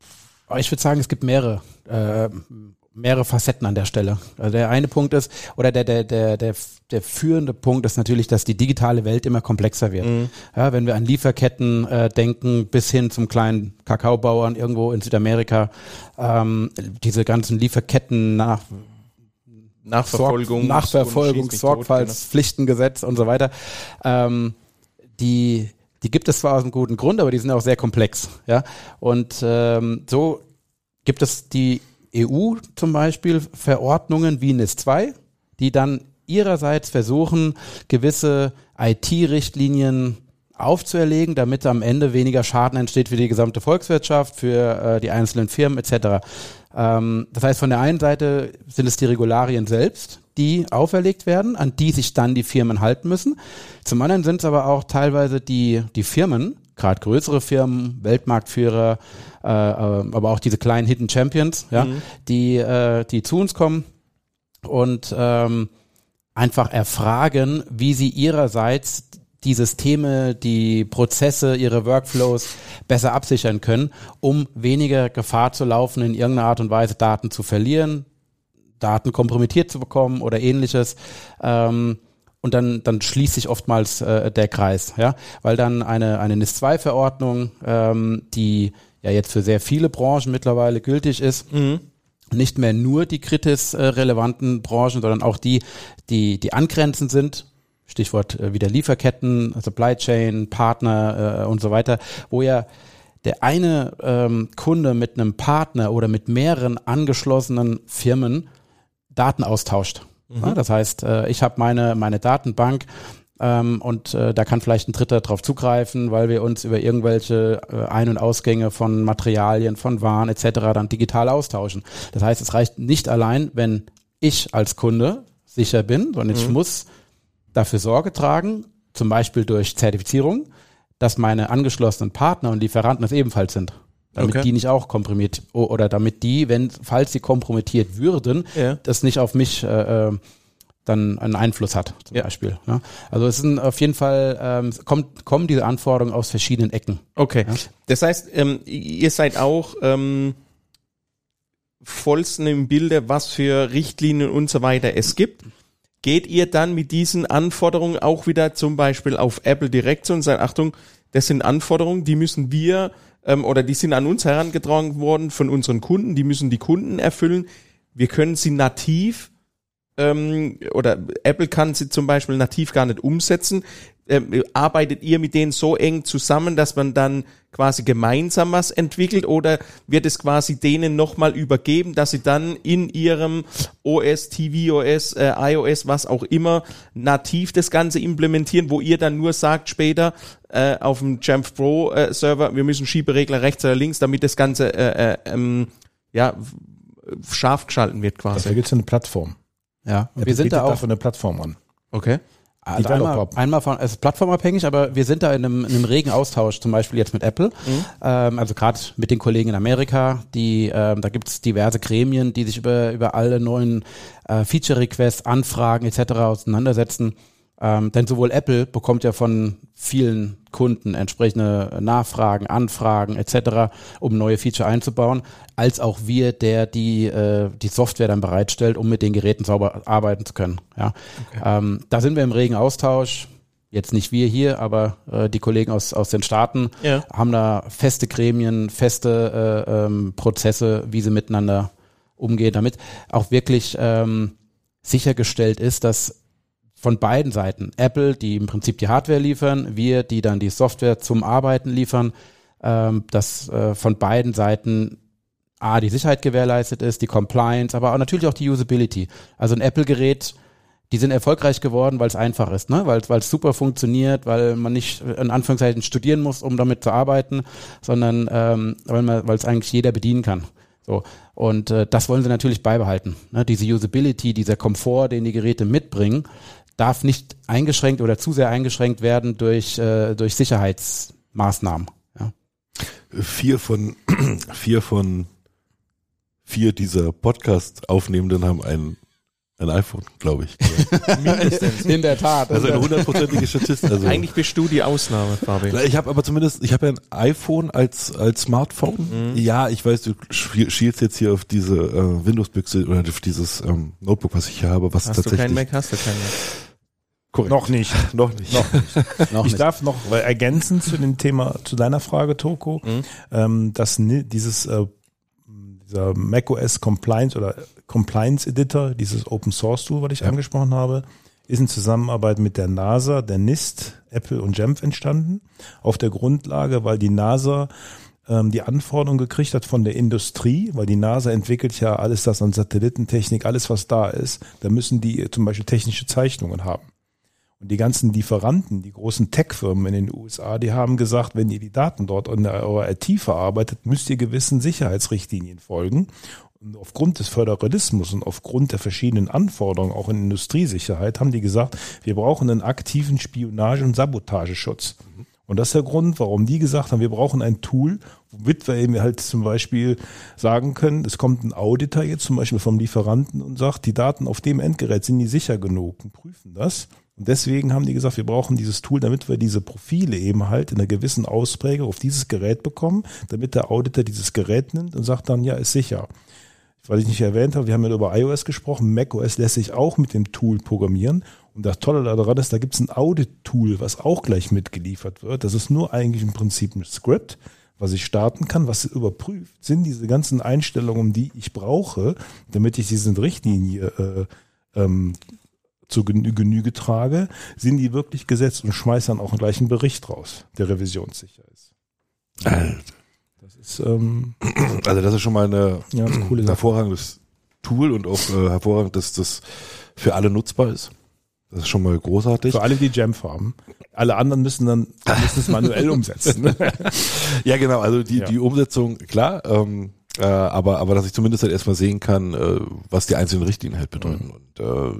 Ich würde sagen, es gibt mehrere, äh, mehrere Facetten an der Stelle. Also der eine Punkt ist, oder der, der, der, der, der führende Punkt ist natürlich, dass die digitale Welt immer komplexer wird. Mhm. Ja, wenn wir an Lieferketten äh, denken, bis hin zum kleinen Kakaobauern irgendwo in Südamerika, ähm, diese ganzen Lieferketten nach Nachverfolgung, Nachverfolgung, Sorgfaltspflichtengesetz und so weiter, ähm, die die gibt es zwar aus einem guten Grund, aber die sind auch sehr komplex. Ja, und ähm, so gibt es die E U zum Beispiel Verordnungen wie N I S zwei, die dann ihrerseits versuchen, gewisse I T-Richtlinien aufzuerlegen, damit am Ende weniger Schaden entsteht für die gesamte Volkswirtschaft, für äh, die einzelnen Firmen et cetera. Ähm, das heißt, von der einen Seite sind es die Regularien selbst, die auferlegt werden, an die sich dann die Firmen halten müssen. Zum anderen sind es aber auch teilweise die, die Firmen, gerade größere Firmen, Weltmarktführer, äh, aber auch diese kleinen Hidden Champions, ja, mhm. die, äh, die zu uns kommen und ähm, einfach erfragen, wie sie ihrerseits die Systeme, die Prozesse, ihre Workflows besser absichern können, um weniger Gefahr zu laufen, in irgendeiner Art und Weise Daten zu verlieren, Daten kompromittiert zu bekommen oder ähnliches. Ähm, und dann, dann schließt sich oftmals äh, der Kreis, ja, weil dann eine, eine N I S zwei Verordnung, ähm, die ja jetzt für sehr viele Branchen mittlerweile gültig ist, mhm. nicht mehr nur die kritisch äh, relevanten Branchen, sondern auch die, die, die angrenzend sind. Stichwort äh, wieder Lieferketten, Supply Chain, Partner äh, und so weiter, wo ja der eine ähm, Kunde mit einem Partner oder mit mehreren angeschlossenen Firmen Daten austauscht. Mhm. Ja, das heißt, äh, ich habe meine meine Datenbank Ähm, und äh, da kann vielleicht ein Dritter drauf zugreifen, weil wir uns über irgendwelche äh, Ein- und Ausgänge von Materialien, von Waren et cetera dann digital austauschen. Das heißt, es reicht nicht allein, wenn ich als Kunde sicher bin, sondern mhm. ich muss dafür Sorge tragen, zum Beispiel durch Zertifizierung, dass meine angeschlossenen Partner und Lieferanten das ebenfalls sind. Damit okay. die nicht auch kompromittiert, oder damit die, wenn, falls sie kompromittiert würden, ja. das nicht auf mich äh, dann einen Einfluss hat, zum ja. Beispiel. Ja. Also es sind auf jeden Fall, ähm, kommt, kommen diese Anforderungen aus verschiedenen Ecken. Okay. Ja. Das heißt, ähm, ihr seid auch ähm, vollsten im Bilde, was für Richtlinien und so weiter es gibt. Geht ihr dann mit diesen Anforderungen auch wieder zum Beispiel auf Apple direkt zu und sagt, Achtung, das sind Anforderungen, die müssen wir ähm, oder die sind an uns herangetragen worden von unseren Kunden, die müssen die Kunden erfüllen. Wir können sie nativ ähm, oder Apple kann sie zum Beispiel nativ gar nicht umsetzen. Ähm, arbeitet ihr mit denen so eng zusammen, dass man dann quasi gemeinsam was entwickelt, oder wird es quasi denen nochmal übergeben, dass sie dann in ihrem O S, tvOS, äh, iOS, was auch immer, nativ das Ganze implementieren, wo ihr dann nur sagt später äh, auf dem Jamf Pro äh, Server, wir müssen Schieberegler rechts oder links, damit das Ganze äh, äh, ähm, ja scharf geschalten wird quasi. Da gibt es eine Plattform. Ja, wir wir sind da auch von der Plattform an. Okay. Also einmal, einmal von, es ist plattformabhängig, aber wir sind da in einem, in einem regen Austausch, zum Beispiel jetzt mit Apple, mhm. ähm, also gerade mit den Kollegen in Amerika, die, ähm, da gibt's diverse Gremien, die sich über über alle neuen äh, Feature-Requests, Anfragen et cetera auseinandersetzen. Ähm, denn sowohl Apple bekommt ja von vielen Kunden entsprechende Nachfragen, Anfragen et cetera, um neue Feature einzubauen, als auch wir, der die äh, die Software dann bereitstellt, um mit den Geräten sauber arbeiten zu können. Ja, okay. ähm, da sind wir im regen Austausch. Jetzt nicht wir hier, aber äh, die Kollegen aus aus den Staaten ja. haben da feste Gremien, feste äh, ähm, Prozesse, wie sie miteinander umgehen, damit auch wirklich ähm, sichergestellt ist, dass von beiden Seiten, Apple, die im Prinzip die Hardware liefern, wir, die dann die Software zum Arbeiten liefern, ähm, dass äh, von beiden Seiten A, die Sicherheit gewährleistet ist, die Compliance, aber auch natürlich auch die Usability. Also ein Apple-Gerät, die sind erfolgreich geworden, weil es einfach ist, ne? weil es super funktioniert, weil man nicht in Anführungszeichen studieren muss, um damit zu arbeiten, sondern ähm, weil man, weil es eigentlich jeder bedienen kann. So, und äh, das wollen sie natürlich beibehalten. Ne? Diese Usability, dieser Komfort, den die Geräte mitbringen, darf nicht eingeschränkt oder zu sehr eingeschränkt werden durch äh, durch Sicherheitsmaßnahmen. Ja. Vier von vier von vier dieser Podcast-Aufnehmenden haben ein ein iPhone, glaube ich. Mindestens. In der Tat. Also eine hundertprozentige Statistik. Also eigentlich bist du die Ausnahme, Fabian. Ich habe aber zumindest, ich habe ja ein iPhone als als Smartphone. Mhm. Ja, ich weiß, du schielst jetzt hier auf diese äh, Windows-Büchse oder auf dieses ähm, Notebook, was ich hier habe, was hast tatsächlich... Hast du keinen Mac, hast du keinen Mac. Korrekt. Noch nicht. noch nicht. Noch nicht. noch ich nicht. darf noch ergänzen zu dem Thema, zu deiner Frage, Toko, mhm. ähm, dass dieses äh, dieser macOS Compliance oder Compliance Editor, dieses Open Source Tool, was ich ja. angesprochen habe, ist in Zusammenarbeit mit der NASA, der NIST, Apple und Jamf entstanden. Auf der Grundlage, weil die NASA ähm, die Anforderung gekriegt hat von der Industrie, weil die NASA entwickelt ja alles das an Satellitentechnik, alles was da ist, da müssen die zum Beispiel technische Zeichnungen haben. Und die ganzen Lieferanten, die großen Tech-Firmen in den U S A, die haben gesagt, wenn ihr die Daten dort in eurer I T verarbeitet, müsst ihr gewissen Sicherheitsrichtlinien folgen. Und aufgrund des Föderalismus und aufgrund der verschiedenen Anforderungen, auch in Industriesicherheit, haben die gesagt, wir brauchen einen aktiven Spionage- und Sabotageschutz. Und das ist der Grund, warum die gesagt haben, wir brauchen ein Tool, womit wir eben halt zum Beispiel sagen können, es kommt ein Auditor jetzt zum Beispiel vom Lieferanten und sagt, die Daten auf dem Endgerät sind die sicher genug und prüfen das. Und deswegen haben die gesagt, wir brauchen dieses Tool, damit wir diese Profile eben halt in einer gewissen Ausprägung auf dieses Gerät bekommen, damit der Auditor dieses Gerät nimmt und sagt dann, ja, ist sicher. Weil ich nicht erwähnt habe, wir haben ja über iOS gesprochen, macOS lässt sich auch mit dem Tool programmieren. Und das Tolle daran ist, da gibt es ein Audit-Tool, was auch gleich mitgeliefert wird. Das ist nur eigentlich im Prinzip ein Skript, was ich starten kann, was überprüft, sind diese ganzen Einstellungen, die ich brauche, damit ich diese Richtlinie äh, ähm, zur Genüge trage, sind die wirklich gesetzt und schmeißt dann auch gleich einen Bericht raus, der revisionssicher ist. Alter. Das ist, ähm, also das ist schon mal eine, ja, das ist cool, ein hervorragendes Tool und auch äh, hervorragend, dass das für alle nutzbar ist. Das ist schon mal großartig. Für alle, die Jamf haben. Alle anderen müssen dann müssen es manuell umsetzen. Ja, genau. Also die, Ja. die Umsetzung, klar, ähm, äh, aber, aber dass ich zumindest halt erstmal sehen kann, äh, was die einzelnen Richtlinien halt bedeuten. Und äh,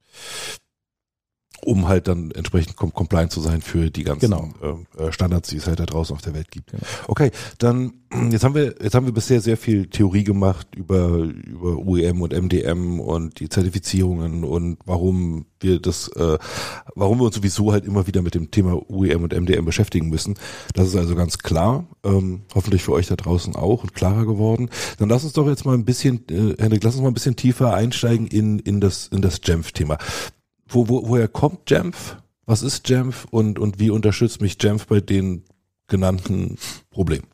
um halt dann entsprechend com- compliant zu sein für die ganzen Genau. äh, Standards, die es halt da draußen auf der Welt gibt. Genau. Okay, dann jetzt haben wir jetzt haben wir bisher sehr viel Theorie gemacht über über U E M und M D M und die Zertifizierungen und warum wir das, äh, warum wir uns sowieso halt immer wieder mit dem Thema U E M und M D M beschäftigen müssen. Das ist also ganz klar, ähm, hoffentlich für euch da draußen auch und klarer geworden. Dann lass uns doch jetzt mal ein bisschen, äh, Hendrik, lass uns mal ein bisschen tiefer einsteigen in in das in das Jamf-Thema. Wo, wo, woher kommt Jamf? Was ist Jamf und, und wie unterstützt mich Jamf bei den genannten Problemen?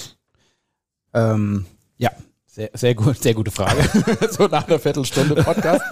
Ähm, ja, sehr, sehr gut, sehr gute Frage. So nach einer Viertelstunde Podcast.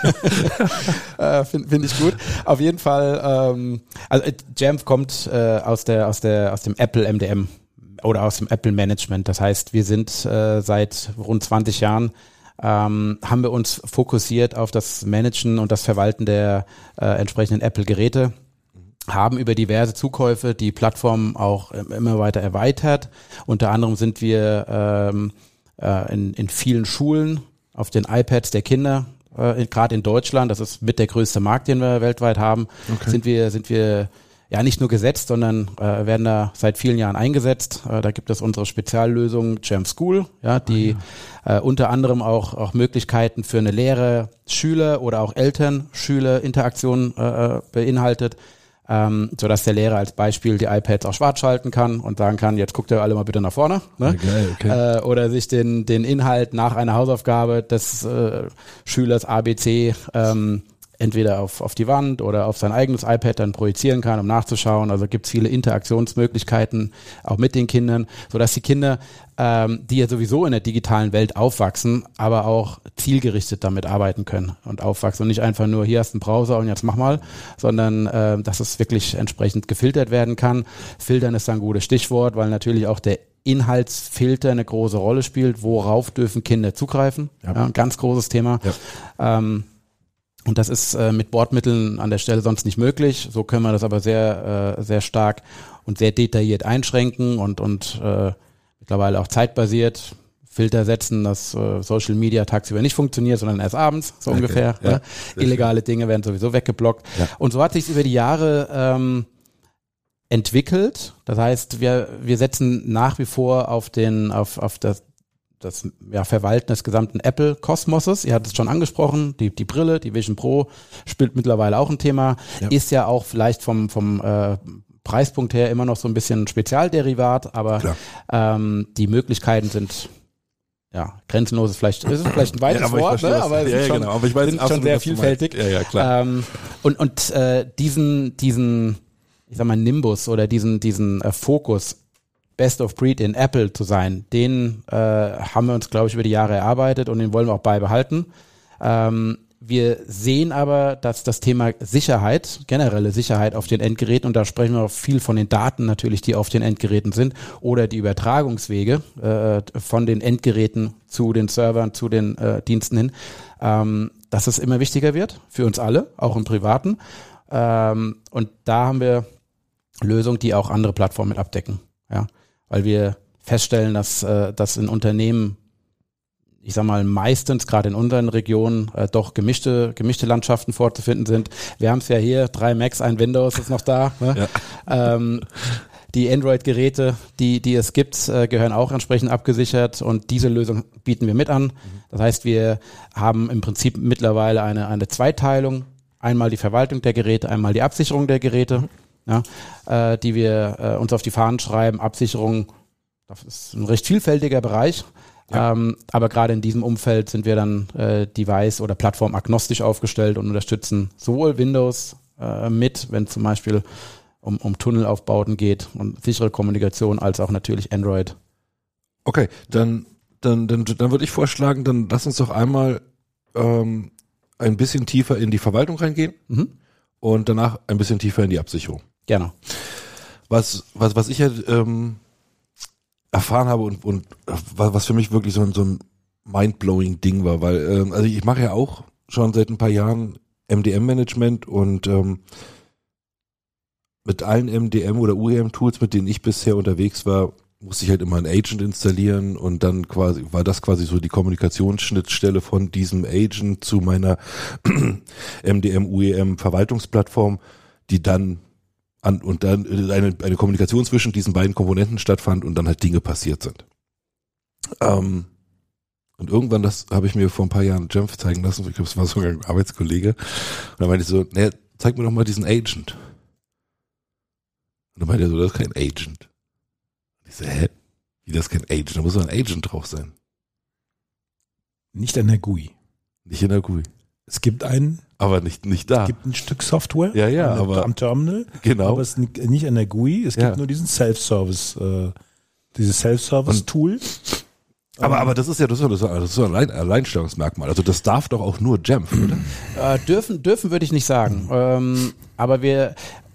äh, Finde find ich gut. Auf jeden Fall, ähm, also äh, Jamf kommt äh, aus der, aus der, aus dem Apple M D M oder aus dem Apple Management. Das heißt, wir sind äh, seit rund zwanzig Jahren Ähm, haben wir uns fokussiert auf das Managen und das Verwalten der äh, entsprechenden Apple-Geräte, haben über diverse Zukäufe die Plattform auch ähm, immer weiter erweitert. Unter anderem sind wir ähm, äh, in, in vielen Schulen auf den iPads der Kinder, äh, gerade in Deutschland, das ist mit der größte Markt, den wir weltweit haben, Okay. sind wir sind wir ja nicht nur gesetzt, sondern äh, werden da seit vielen Jahren eingesetzt. Äh, da gibt es unsere Speziallösung Jamf School, ja, die ah, ja. Äh, unter anderem auch auch Möglichkeiten für eine Lehre, Schüler oder auch Eltern, Schüler Interaktion äh, beinhaltet, ähm, so dass der Lehrer als Beispiel die iPads auch schwarz schalten kann und sagen kann, jetzt guckt ihr alle mal bitte nach vorne, ne? Ja, geil, okay. äh, oder sich den den Inhalt nach einer Hausaufgabe des äh, Schülers A B C ähm, entweder auf, auf die Wand oder auf sein eigenes iPad dann projizieren kann, um nachzuschauen. Also gibt es viele Interaktionsmöglichkeiten auch mit den Kindern, sodass die Kinder, ähm, die ja sowieso in der digitalen Welt aufwachsen, aber auch zielgerichtet damit arbeiten können und aufwachsen und nicht einfach nur, hier hast du einen Browser und jetzt mach mal, sondern äh, dass es wirklich entsprechend gefiltert werden kann. Filtern ist ein gutes Stichwort, weil natürlich auch der Inhaltsfilter eine große Rolle spielt. Worauf dürfen Kinder zugreifen? Ja, ein ganz großes Thema. Ja. Ähm, Und das ist äh, mit Bordmitteln an der Stelle sonst nicht möglich. So können wir das aber sehr, äh, sehr stark und sehr detailliert einschränken und, und äh, mittlerweile auch zeitbasiert Filter setzen, dass äh, Social Media tagsüber nicht funktioniert, sondern erst abends, so Okay, ungefähr. ja, Ne? Illegale Dinge werden sowieso weggeblockt. Ja. Und so hat sich über die Jahre ähm, entwickelt. Das heißt, wir, wir setzen nach wie vor auf den, auf, auf das das ja, Verwalten des gesamten Apple-Kosmoses. Ihr hattet es schon angesprochen, die, die Brille, die Vision Pro spielt mittlerweile auch ein Thema, Ja. ist ja auch vielleicht vom, vom äh, Preispunkt her immer noch so ein bisschen ein Spezialderivat, aber ähm, die Möglichkeiten sind ja grenzenlos, ist vielleicht, ist vielleicht ein weites Ja, aber ich Wort, verstehe, ne? was- aber es ja, sind ja, schon, genau. Aber ich weiß sind absolut, schon sehr was du meinst. vielfältig. Ja, ja, klar. Ähm, und und äh, diesen, diesen, ich sag mal, Nimbus oder diesen, diesen äh, Fokus Best of Breed in Apple zu sein, den äh, haben wir uns, glaube ich, über die Jahre erarbeitet und den wollen wir auch beibehalten. Ähm, wir sehen aber, dass das Thema Sicherheit, generelle Sicherheit auf den Endgeräten, und da sprechen wir auch viel von den Daten natürlich, die auf den Endgeräten sind, oder die Übertragungswege äh, von den Endgeräten zu den Servern, zu den äh, Diensten hin, ähm, dass es immer wichtiger wird für uns alle, auch im Privaten. Ähm, und da haben wir Lösungen, die auch andere Plattformen mit abdecken. Ja, weil wir feststellen, dass, äh, dass in Unternehmen, ich sag mal, meistens gerade in unseren Regionen äh, doch gemischte, gemischte Landschaften vorzufinden sind. Wir haben es ja hier, drei Macs, ein Windows ist noch da. Ne? Ja. Ähm, die Android-Geräte, die, die es gibt, äh, gehören auch entsprechend abgesichert und diese Lösung bieten wir mit an. Das heißt, wir haben im Prinzip mittlerweile eine, eine Zweiteilung. Einmal die Verwaltung der Geräte, einmal die Absicherung der Geräte. Ja, äh, die wir äh, uns auf die Fahnen schreiben. Absicherung, das ist ein recht vielfältiger Bereich, ja. ähm, aber gerade in diesem Umfeld sind wir dann äh, device- oder plattformagnostisch aufgestellt und unterstützen sowohl Windows äh, mit, wenn zum Beispiel um, um Tunnelaufbauten geht und sichere Kommunikation, als auch natürlich Android. Okay, dann, dann, dann, dann würde ich vorschlagen, dann lass uns doch einmal ähm, ein bisschen tiefer in die Verwaltung reingehen Mhm. und danach ein bisschen tiefer in die Absicherung. Gerne. Was, was, was ich ja ähm, erfahren habe und, und was, was für mich wirklich so ein, so ein mindblowing Ding war, weil ähm, also ich mache ja auch schon seit ein paar Jahren M D M-Management und ähm, mit allen M D M oder U E M-Tools, mit denen ich bisher unterwegs war, musste ich halt immer einen Agent installieren und dann quasi war das quasi so die Kommunikationsschnittstelle von diesem Agent zu meiner M D M, U E M-Verwaltungsplattform, die dann an und dann eine, eine Kommunikation zwischen diesen beiden Komponenten stattfand und dann halt Dinge passiert sind. Ähm, und irgendwann, das habe ich mir vor ein paar Jahren Jamf zeigen lassen, ich glaube, es war sogar ein Arbeitskollege, und dann meinte ich so, naja, zeig mir doch mal diesen Agent. Und dann meinte er so, das ist kein Agent. Und ich so, hä? Wie, das ist kein Agent? Da muss doch ein Agent drauf sein. Nicht an der G U I. Nicht in der G U I. Es gibt einen, Aber nicht, nicht da. es gibt ein Stück Software Ja, ja, an- aber- am Terminal, Genau. aber es ist nicht nicht an der G U I, es gibt Ja. nur diesen Self-Service, äh, dieses Self-Service-Tool. Aber, aber das ist ja, das ist ja, das ist ja das ist ja ein Allein- Alleinstellungsmerkmal. Also das darf doch auch nur Jamf, oder? Äh, dürfen, dürfen würde ich nicht sagen. Ähm, aber wir,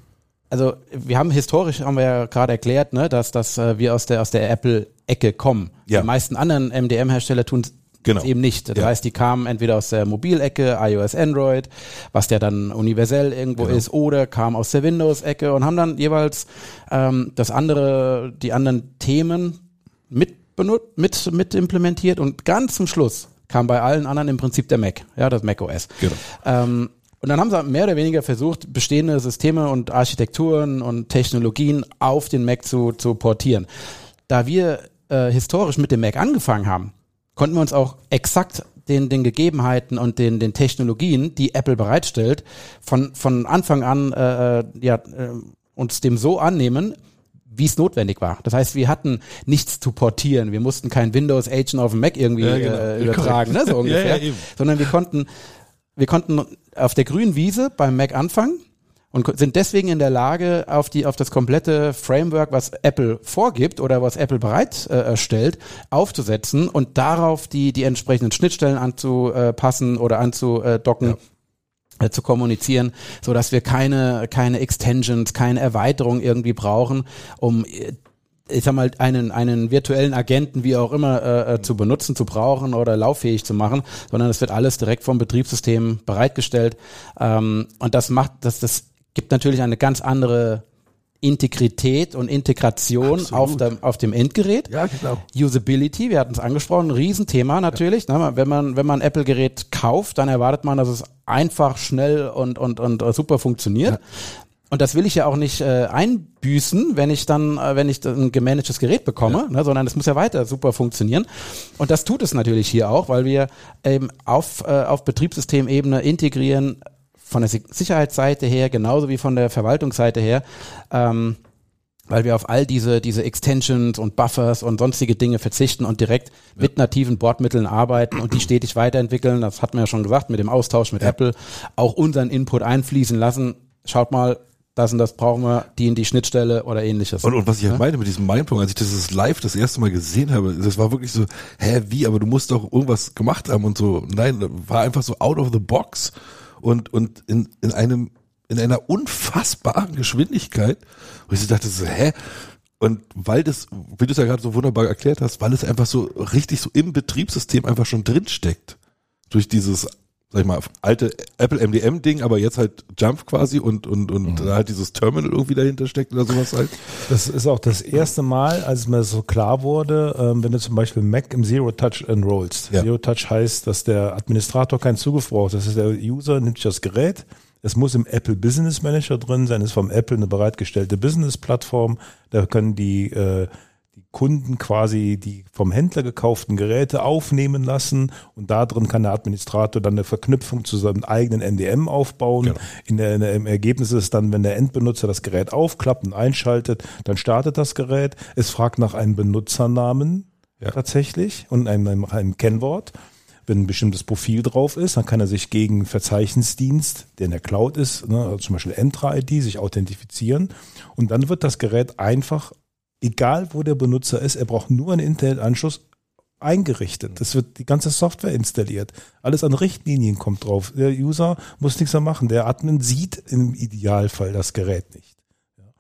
also wir haben historisch, haben wir ja gerade erklärt, ne, dass, dass äh, wir aus der, aus der Apple-Ecke kommen. Ja. Die meisten anderen M D M-Hersteller tun es Genau. eben nicht. Das Ja. heißt, die kamen entweder aus der Mobilecke, iOS, Android, was der dann universell irgendwo Genau. ist, oder kamen aus der Windows-Ecke und haben dann jeweils ähm, das andere, die anderen Themen mit, benut- mit, mit implementiert und ganz zum Schluss kam bei allen anderen im Prinzip der Mac, ja, das macOS. Genau. Ähm, und dann haben sie mehr oder weniger versucht, bestehende Systeme und Architekturen und Technologien auf den Mac zu, zu portieren. Da wir äh, historisch mit dem Mac angefangen haben, konnten wir uns auch exakt den, den Gegebenheiten und den, den Technologien, die Apple bereitstellt, von, von Anfang an äh, ja, äh, uns dem so annehmen, wie es notwendig war. Das heißt, wir hatten nichts zu portieren. Wir mussten kein Windows-Agent auf dem Mac irgendwie Ja, genau. äh, übertragen, ne, so ungefähr. Ja, ja, eben. Sondern wir konnten, wir konnten auf der grünen Wiese beim Mac anfangen und ko- sind deswegen in der Lage, auf die, auf das komplette Framework, was Apple vorgibt oder was Apple bereitstellt, aufzusetzen und darauf die, die entsprechenden Schnittstellen anzupassen oder anzudocken. äh, zu kommunizieren, so dass wir keine keine Extensions, keine Erweiterung irgendwie brauchen, um äh, ich sag mal einen einen virtuellen Agenten wie auch immer äh, äh, zu benutzen, zu brauchen oder lauffähig zu machen, sondern es wird alles direkt vom Betriebssystem bereitgestellt, ähm, und das macht das das gibt natürlich eine ganz andere Integrität und Integration Absolut. auf dem auf dem Endgerät. Ja, genau. Usability, wir hatten es angesprochen, ein Riesenthema natürlich. Ne? Wenn man wenn man ein Apple-Gerät kauft, dann erwartet man, dass es einfach, schnell und und und äh, super funktioniert. Ja. Und das will ich ja auch nicht äh, einbüßen, wenn ich dann, äh, wenn ich ein gemanagtes Gerät bekomme, ne? Sondern es muss ja weiter super funktionieren. Und das tut es natürlich hier auch, weil wir eben auf äh, auf Betriebssystemebene integrieren, von der Si- Sicherheitsseite her, genauso wie von der Verwaltungsseite her, ähm, weil wir auf all diese diese Extensions und Buffers und sonstige Dinge verzichten und direkt mit nativen Bordmitteln arbeiten und die stetig weiterentwickeln. Das hatten wir ja schon gesagt, mit dem Austausch mit Apple, auch unseren Input einfließen lassen. Schaut mal, das und das brauchen wir, die in die Schnittstelle oder ähnliches. Und, und was ich halt Ja? meine mit diesem Mindblowing, als ich das live das erste Mal gesehen habe, das war wirklich so, hä, wie, aber du musst doch irgendwas gemacht haben und so. Nein, war einfach so out of the box und, und in, in einem, in einer unfassbaren Geschwindigkeit, wo ich so dachte so, hä? Und weil das, wie du es ja gerade so wunderbar erklärt hast, weil es einfach so richtig so im Betriebssystem einfach schon drin steckt. Durch dieses, sag ich mal, alte Apple M D M-Ding, aber jetzt halt Jamf quasi und, und, und da halt dieses Terminal irgendwie dahinter steckt oder sowas halt. Das ist auch das erste Mal, als mir so klar wurde, ähm, wenn du zum Beispiel Mac im Zero Touch enrollst. Ja. Zero Touch heißt, dass der Administrator keinen Zugriff braucht. Das ist der User, nimmt sich das Gerät. Es muss im Apple Business Manager drin sein, ist vom Apple eine bereitgestellte Business-Plattform. Da können die, äh, die Kunden quasi die vom Händler gekauften Geräte aufnehmen lassen und da drin kann der Administrator dann eine Verknüpfung zu seinem eigenen M D M aufbauen. Genau. In der, in der, im Ergebnis ist dann, wenn der Endbenutzer das Gerät aufklappt und einschaltet, dann startet das Gerät. Es fragt nach einem Benutzernamen Ja. tatsächlich und einem, einem, einem Kennwort. Wenn ein bestimmtes Profil drauf ist, dann kann er sich gegen einen Verzeichnisdienst, der in der Cloud ist, ne, also zum Beispiel Entra I D, sich authentifizieren. Und dann wird das Gerät einfach, egal wo der Benutzer ist, er braucht nur einen Internetanschluss, eingerichtet. Es wird die ganze Software installiert. Alles an Richtlinien kommt drauf. Der User muss nichts mehr machen. Der Admin sieht im Idealfall das Gerät nicht.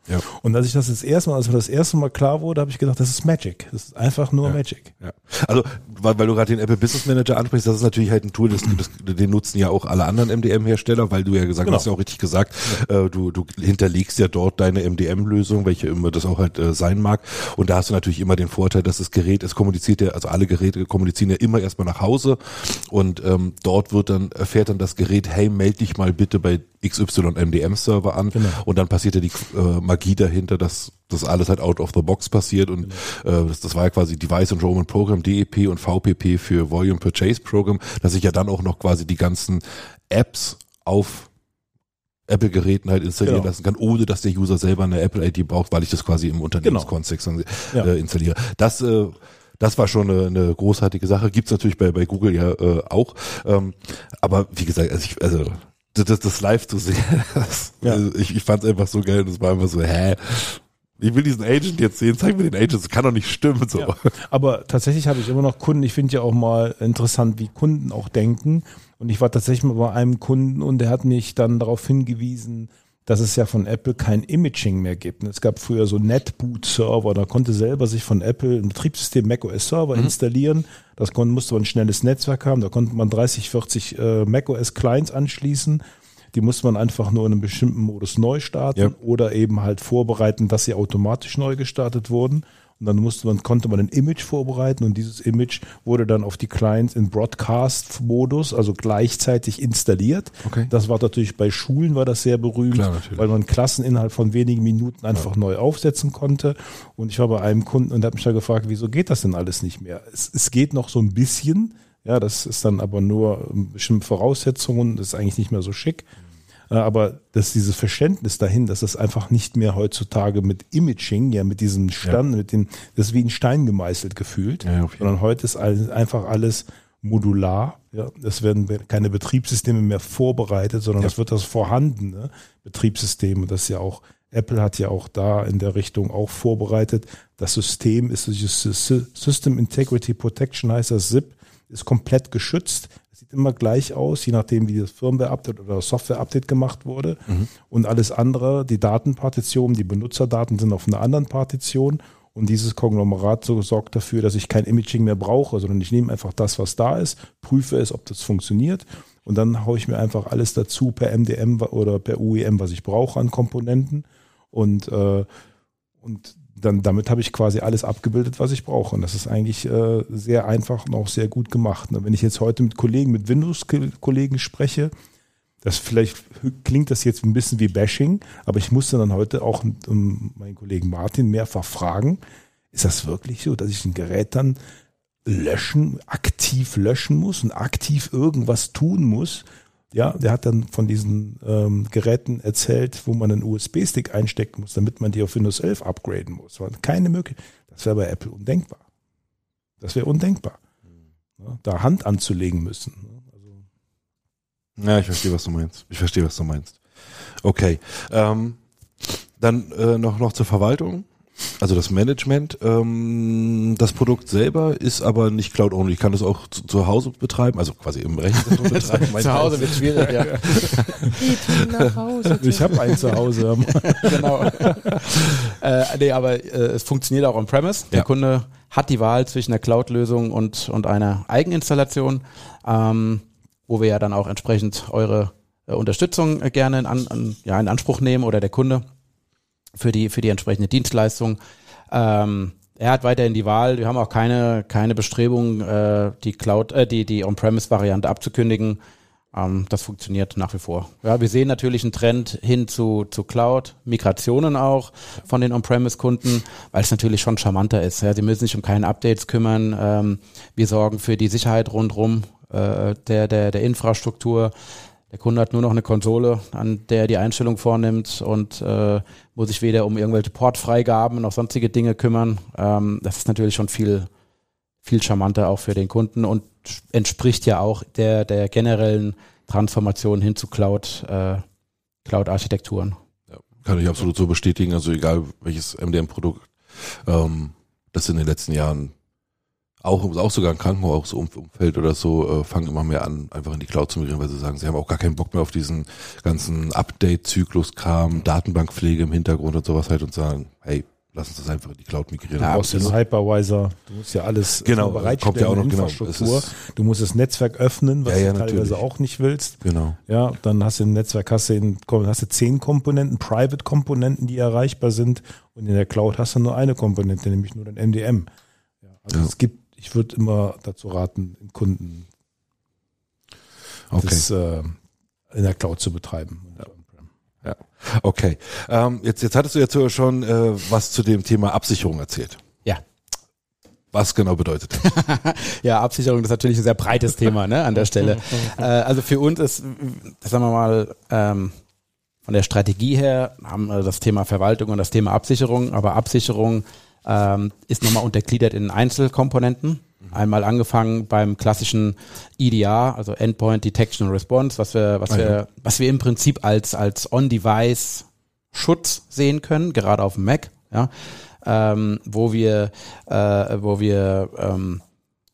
Ja. Und als ich das das erste Mal, als mir das erste Mal klar wurde, habe ich gedacht, das ist Magic. Das ist einfach nur ja. Magic. Ja. Also, weil, weil du gerade den Apple Business Manager ansprichst, das ist natürlich halt ein Tool, das, das, den nutzen ja auch alle anderen M D M-Hersteller, weil du ja gesagt genau. hast, ja auch richtig gesagt, ja. äh, du, du hinterlegst ja dort deine M D M-Lösung, welche immer das auch halt äh, sein mag. Und da hast du natürlich immer den Vorteil, dass das Gerät, es kommuniziert ja, also alle Geräte kommunizieren ja immer erstmal nach Hause und ähm, dort wird dann, erfährt dann das Gerät, hey, melde dich mal bitte bei X Y M D M-Server an genau. und dann passiert ja die äh, Magie dahinter, dass das alles halt out of the box passiert und genau. äh, das, das war ja quasi Device Enrollment Program, D E P und V P P für Volume Purchase Program, dass ich ja dann auch noch quasi die ganzen Apps auf Apple-Geräten halt installieren genau. lassen kann, ohne dass der User selber eine Apple I D braucht, weil ich das quasi im Unternehmenskontext genau. äh, ja. installiere. Das äh, Das war schon eine, eine großartige Sache. Gibt's natürlich bei bei Google ja äh, auch. Ähm, aber wie gesagt, also, ich, also das, das live zu sehen, das, ja. also ich, ich fand es einfach so geil. Das war einfach so, hä? Ich will diesen Agent jetzt sehen, zeig mir den Agent, das kann doch nicht stimmen. So. Ja. Aber tatsächlich habe ich immer noch Kunden, ich finde ja auch mal interessant, wie Kunden auch denken. Und ich war tatsächlich mal bei einem Kunden und der hat mich dann darauf hingewiesen, dass es ja von Apple kein Imaging mehr gibt. Es gab früher so Netboot-Server, da konnte selber sich von Apple ein Betriebssystem macOS-Server mhm. installieren. Das konnte, musste man ein schnelles Netzwerk haben, da konnte man dreißig, vierzig äh, macOS-Clients anschließen. Die musste man einfach nur in einem bestimmten Modus neu starten ja. oder eben halt vorbereiten, dass sie automatisch neu gestartet wurden. Und dann musste man, konnte man ein Image vorbereiten und dieses Image wurde dann auf die Clients in Broadcast-Modus, also gleichzeitig installiert. Okay. Das war natürlich bei Schulen war das sehr berühmt, Klar, weil man Klassen innerhalb von wenigen Minuten einfach ja. neu aufsetzen konnte. Und ich war bei einem Kunden und der hat mich da gefragt, wieso geht das denn alles nicht mehr? Es, es geht noch so ein bisschen, ja, das ist dann aber nur bestimmte Voraussetzungen, das ist eigentlich nicht mehr so schick. Aber dass dieses Verständnis dahin, dass das einfach nicht mehr heutzutage mit Imaging, ja mit diesem Stand, ja. mit dem, das ist wie ein Stein gemeißelt gefühlt, ja, sondern heute ist alles, einfach alles modular. Ja, es werden keine Betriebssysteme mehr vorbereitet, sondern es ja. wird das vorhandene Betriebssystem, und das ist ja auch, Apple hat ja auch da in der Richtung auch vorbereitet. Das System ist, System Integrity Protection heißt das, S I P, ist komplett geschützt. Es sieht immer gleich aus, je nachdem, wie das Firmware-Update oder das Software-Update gemacht wurde. Mhm. Und alles andere, die Datenpartition, die Benutzerdaten sind auf einer anderen Partition. Und dieses Konglomerat so sorgt dafür, dass ich kein Imaging mehr brauche, sondern ich nehme einfach das, was da ist, prüfe es, ob das funktioniert. Und dann haue ich mir einfach alles dazu per M D M oder per U E M, was ich brauche an Komponenten. Und, äh, und dann damit habe ich quasi alles abgebildet, was ich brauche. Und das ist eigentlich äh, sehr einfach und auch sehr gut gemacht. Und wenn ich jetzt heute mit Kollegen, mit Windows-Kollegen spreche, das vielleicht klingt das jetzt ein bisschen wie Bashing, aber ich musste dann heute auch um, meinen Kollegen Martin mehrfach fragen, ist das wirklich so, dass ich ein Gerät dann löschen, aktiv löschen muss und aktiv irgendwas tun muss? Ja, der hat dann von diesen ähm, Geräten erzählt, wo man einen U S B-Stick einstecken muss, damit man die auf Windows elf upgraden muss. Das war keine Möglichkeit. Das wäre bei Apple undenkbar. Das wäre undenkbar. Ja, da Hand anzulegen müssen. Also ja, ich verstehe, was du meinst. Ich verstehe, was du meinst. Okay. Ähm, dann äh, noch, noch zur Verwaltung. Also das Management, ähm, das Produkt selber ist aber nicht Cloud-only. Ich kann das auch zu, zu Hause betreiben, also quasi im Rechenzentrum betreiben. Zu Hause wird schwierig, ja. nach Hause. Ich habe einen zu Hause. Genau. äh, nee, aber äh, es funktioniert auch on-premise. Der ja. Kunde hat die Wahl zwischen einer Cloud-Lösung und, und einer Eigeninstallation, ähm, wo wir ja dann auch entsprechend eure äh, Unterstützung äh, gerne in, an, an, ja, in Anspruch nehmen oder der Kunde für die für die entsprechende Dienstleistung. Ähm, er hat weiterhin die Wahl. Wir haben auch keine keine Bestrebung, äh, die Cloud, äh, die die On-Premise-Variante abzukündigen. Ähm, das funktioniert nach wie vor. Ja, wir sehen natürlich einen Trend hin zu zu Cloud, Migrationen auch von den On-Premise-Kunden, weil es natürlich schon charmanter ist. Ja, sie müssen sich um keine Updates kümmern. Ähm, wir sorgen für die Sicherheit rundrum äh, der der der Infrastruktur. Der Kunde hat nur noch eine Konsole, an der er die Einstellung vornimmt und äh, muss sich weder um irgendwelche Portfreigaben noch sonstige Dinge kümmern. Ähm, das ist natürlich schon viel viel charmanter auch für den Kunden und entspricht ja auch der der generellen Transformation hin zu Cloud äh, Cloud-Architekturen. Ja, kann ich absolut so bestätigen. Also egal welches M D M-Produkt, ähm, das in den letzten Jahren auch, auch sogar ein Krankenhausumfeld oder so, äh, fangen immer mehr an, einfach in die Cloud zu migrieren, weil sie sagen, sie haben auch gar keinen Bock mehr auf diesen ganzen Update-Zyklus-Kram, Datenbankpflege im Hintergrund und sowas halt und sagen, hey, lass uns das einfach in die Cloud migrieren. Ja, brauchst du einen Hypervisor, du musst ja alles genau, bereitstellen, kommt ja auch noch, Infrastruktur. Genau, du musst das Netzwerk öffnen, was ja, ja, du teilweise natürlich. auch nicht willst. Genau. Ja, dann hast du im Netzwerk hast du, in, hast du zehn Komponenten, Private-Komponenten, die erreichbar sind, und in der Cloud hast du nur eine Komponente, nämlich nur den M D M. Ja, also ja. es gibt, ich würde immer dazu raten, den Kunden okay. das äh, in der Cloud zu betreiben. Ja. Ja, okay. Ähm, jetzt, jetzt hattest du jetzt schon äh, was zu dem Thema Absicherung erzählt. Ja. Was genau bedeutet das? Ja, Absicherung ist natürlich ein sehr breites Thema, ne, an der Stelle. äh, also für uns ist, sagen wir mal, ähm, von der Strategie her haben wir das Thema Verwaltung und das Thema Absicherung, aber Absicherung ähm, ist nochmal untergliedert in Einzelkomponenten. Einmal angefangen beim klassischen E D R, also Endpoint Detection and Response, was wir, was ah, wir, ja. was wir im Prinzip als, als On-Device Schutz sehen können, gerade auf dem Mac, ja, ähm, wo wir, äh, wo wir ähm,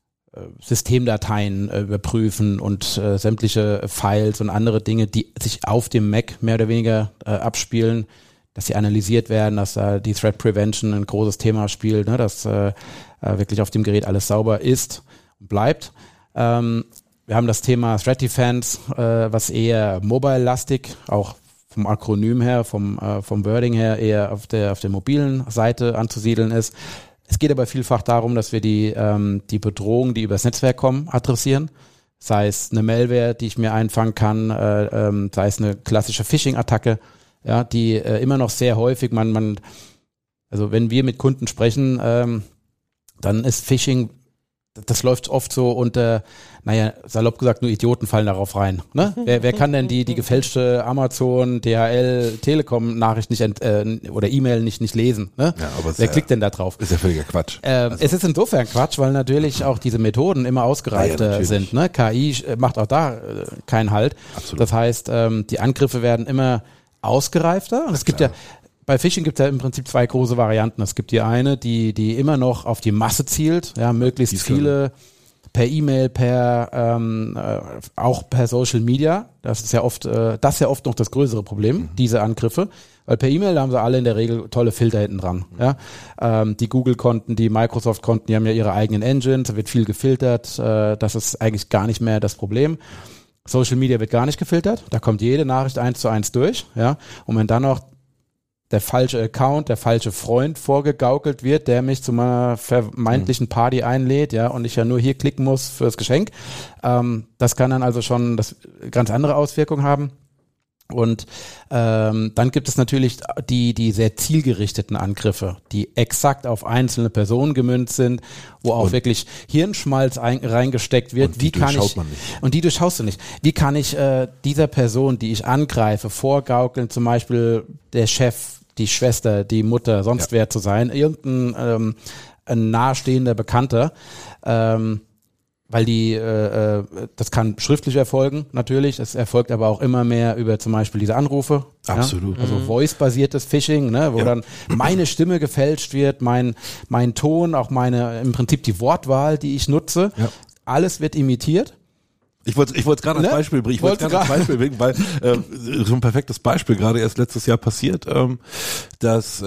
Systemdateien äh, überprüfen und äh, sämtliche Files und andere Dinge, die sich auf dem Mac mehr oder weniger äh, abspielen, dass sie analysiert werden, dass äh, die Threat Prevention ein großes Thema spielt, ne, dass äh, äh, wirklich auf dem Gerät alles sauber ist und bleibt. Ähm, wir haben das Thema Threat Defense, äh, was eher mobile-lastig, auch vom Akronym her, vom, äh, vom Wording her eher auf der, auf der mobilen Seite anzusiedeln ist. Es geht aber vielfach darum, dass wir die, ähm, die Bedrohungen, die übers Netzwerk kommen, adressieren. Sei es eine Malware, die ich mir einfangen kann, äh, ähm, sei es eine klassische Phishing-Attacke, ja, die äh, immer noch sehr häufig, man, man, also wenn wir mit Kunden sprechen, ähm, dann ist Phishing, das läuft oft so unter, naja, salopp gesagt, nur Idioten fallen darauf rein. Ne? Wer, wer kann denn die, die gefälschte Amazon, D H L, Telekom-Nachricht nicht ent, äh, oder E-Mail nicht, nicht lesen? Ne? Ja, aber wer ja, klickt denn da drauf? Ist ja völliger Quatsch. Äh, also. Es ist insofern Quatsch, weil natürlich auch diese Methoden immer ausgereifter ja, sind. Ne? K I macht auch da äh, keinen Halt. Absolut. Das heißt, ähm, die Angriffe werden immer ausgereifter. Und es gibt ja, bei Phishing gibt es ja im Prinzip zwei große Varianten. Es gibt die eine, die, die immer noch auf die Masse zielt, ja, möglichst die viele per E-Mail, per ähm, äh, auch per Social Media. Das ist ja oft, äh, das ist ja oft noch das größere Problem, mhm. diese Angriffe. Weil per E-Mail, da haben sie alle in der Regel tolle Filter hinten dran. Mhm. Ja? Ähm, die Google-Konten, die Microsoft-Konten, die haben ja ihre eigenen Engines, da wird viel gefiltert. Äh, das ist eigentlich gar nicht mehr das Problem. Social Media wird gar nicht gefiltert. Da kommt jede Nachricht eins zu eins durch. Ja? Und wenn dann noch der falsche Account, der falsche Freund vorgegaukelt wird, der mich zu meiner vermeintlichen Party einlädt, ja, und ich ja nur hier klicken muss fürs Geschenk. Ähm, das kann dann also schon das ganz andere Auswirkungen haben. Und ähm, dann gibt es natürlich die die sehr zielgerichteten Angriffe, die exakt auf einzelne Personen gemünzt sind, wo auch und wirklich Hirnschmalz ein, reingesteckt wird. Und die Wie kann ich man nicht. Und die durchschaust du nicht. Wie kann ich äh, dieser Person, die ich angreife, vorgaukeln, zum Beispiel der Chef, die Schwester, die Mutter, sonst Ja. wer zu sein, irgendein ähm, ein nahestehender Bekannter, ähm, weil die, äh, das kann schriftlich erfolgen, natürlich. Es erfolgt aber auch immer mehr über zum Beispiel diese Anrufe. Absolut. Ja? Also Voice-basiertes Phishing, ne, wo Ja. dann meine Stimme gefälscht wird, mein, mein Ton, auch meine, im Prinzip die Wortwahl, die ich nutze. Ja. Alles wird imitiert. Ich wollte ich wollte gerade als Ne? Beispiel bringen, ich wollte Wolltest gerade du als Beispiel bringen, weil äh, so ein perfektes Beispiel gerade erst letztes Jahr passiert, ähm, dass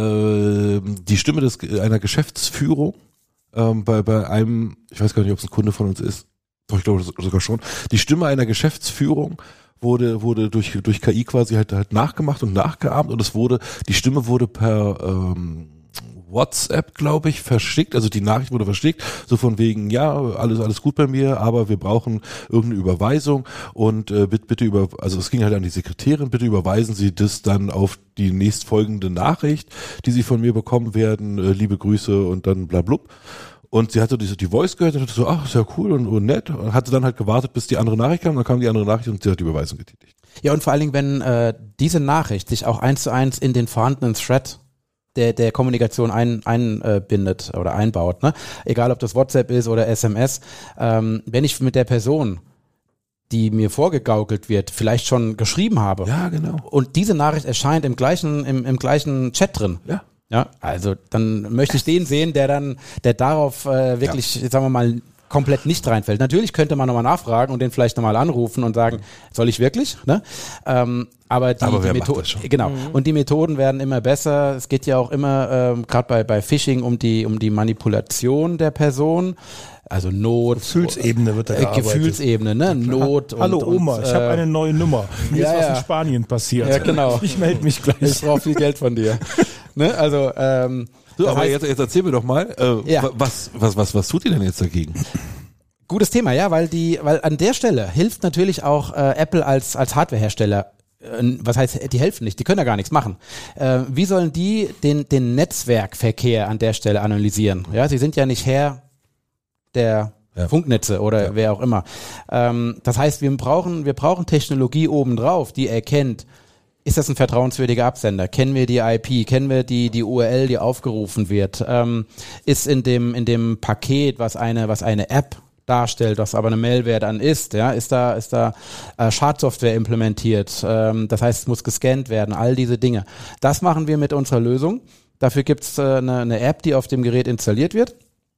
äh, die Stimme des einer Geschäftsführung ähm, bei bei einem, ich weiß gar nicht, ob es ein Kunde von uns ist, doch ich glaube sogar schon, die Stimme einer Geschäftsführung wurde wurde durch durch K I quasi halt halt nachgemacht und nachgeahmt und es wurde die Stimme wurde per ähm, WhatsApp, glaube ich, verschickt, also die Nachricht wurde verschickt, so von wegen, ja, alles alles gut bei mir, aber wir brauchen irgendeine Überweisung und äh, bitte, bitte über, also es ging halt an die Sekretärin, bitte überweisen Sie das dann auf die nächstfolgende Nachricht, die Sie von mir bekommen werden, äh, liebe Grüße und dann blablub. Und sie hatte diese, die Voice gehört und hatte so, ach, ist ja cool und, und nett und hatte dann halt gewartet, bis die andere Nachricht kam, dann kam die andere Nachricht und sie hat die Überweisung getätigt. Ja, und vor allen Dingen, wenn äh, diese Nachricht sich auch eins zu eins in den vorhandenen Thread der der Kommunikation ein, einbindet oder einbaut, ne? Egal ob das WhatsApp ist oder S M S, ähm, wenn ich mit der Person, die mir vorgegaukelt wird, vielleicht schon geschrieben habe, Ja, genau. und diese Nachricht erscheint im gleichen im, im gleichen Chat drin, Ja. Ja, also dann möchte ich den sehen, der dann, der darauf äh, wirklich, ja. sagen wir mal, komplett nicht reinfällt. Natürlich könnte man nochmal nachfragen und den vielleicht nochmal anrufen und sagen, soll ich wirklich? Ne? Ähm, aber die, aber die Methoden, genau. Mhm. Und die Methoden werden immer besser. Es geht ja auch immer, ähm, gerade bei bei Phishing, um die um die Manipulation der Person. Also Not. Gefühlsebene wird da äh, gearbeitet. Gefühlsebene, ne? Not. Hallo und, Oma, und, ich habe äh, eine neue Nummer. Mir ja, ist was ja. in Spanien passiert. Ja, genau. Ich melde mich gleich. Ich brauche viel Geld von dir. Ne? Also, ähm, So, aber heißt, jetzt, jetzt erzähl mir doch mal, äh, Ja. was, was, was, was tut ihr denn jetzt dagegen? gutes Thema, ja, weil die, weil an der Stelle hilft natürlich auch äh, Apple als als Hardwarehersteller. Äh, was heißt, die helfen nicht, die können ja gar nichts machen. Äh, wie sollen die den den Netzwerkverkehr an der Stelle analysieren? Ja, sie sind ja nicht Herr der ja. Funknetze oder ja. wer auch immer. Ähm, das heißt, wir brauchen wir brauchen Technologie obendrauf, die erkennt, ist das ein vertrauenswürdiger Absender? Kennen wir die I P? Kennen wir die die U R L, die aufgerufen wird? Ähm, ist in dem in dem Paket, was eine was eine App darstellt, was aber eine Malware dann ist, ja, ist da ist da äh, Schadsoftware implementiert. Ähm, das heißt, es muss gescannt werden. All diese Dinge. Das machen wir mit unserer Lösung. Dafür gibt's äh, eine, eine App, die auf dem Gerät installiert wird,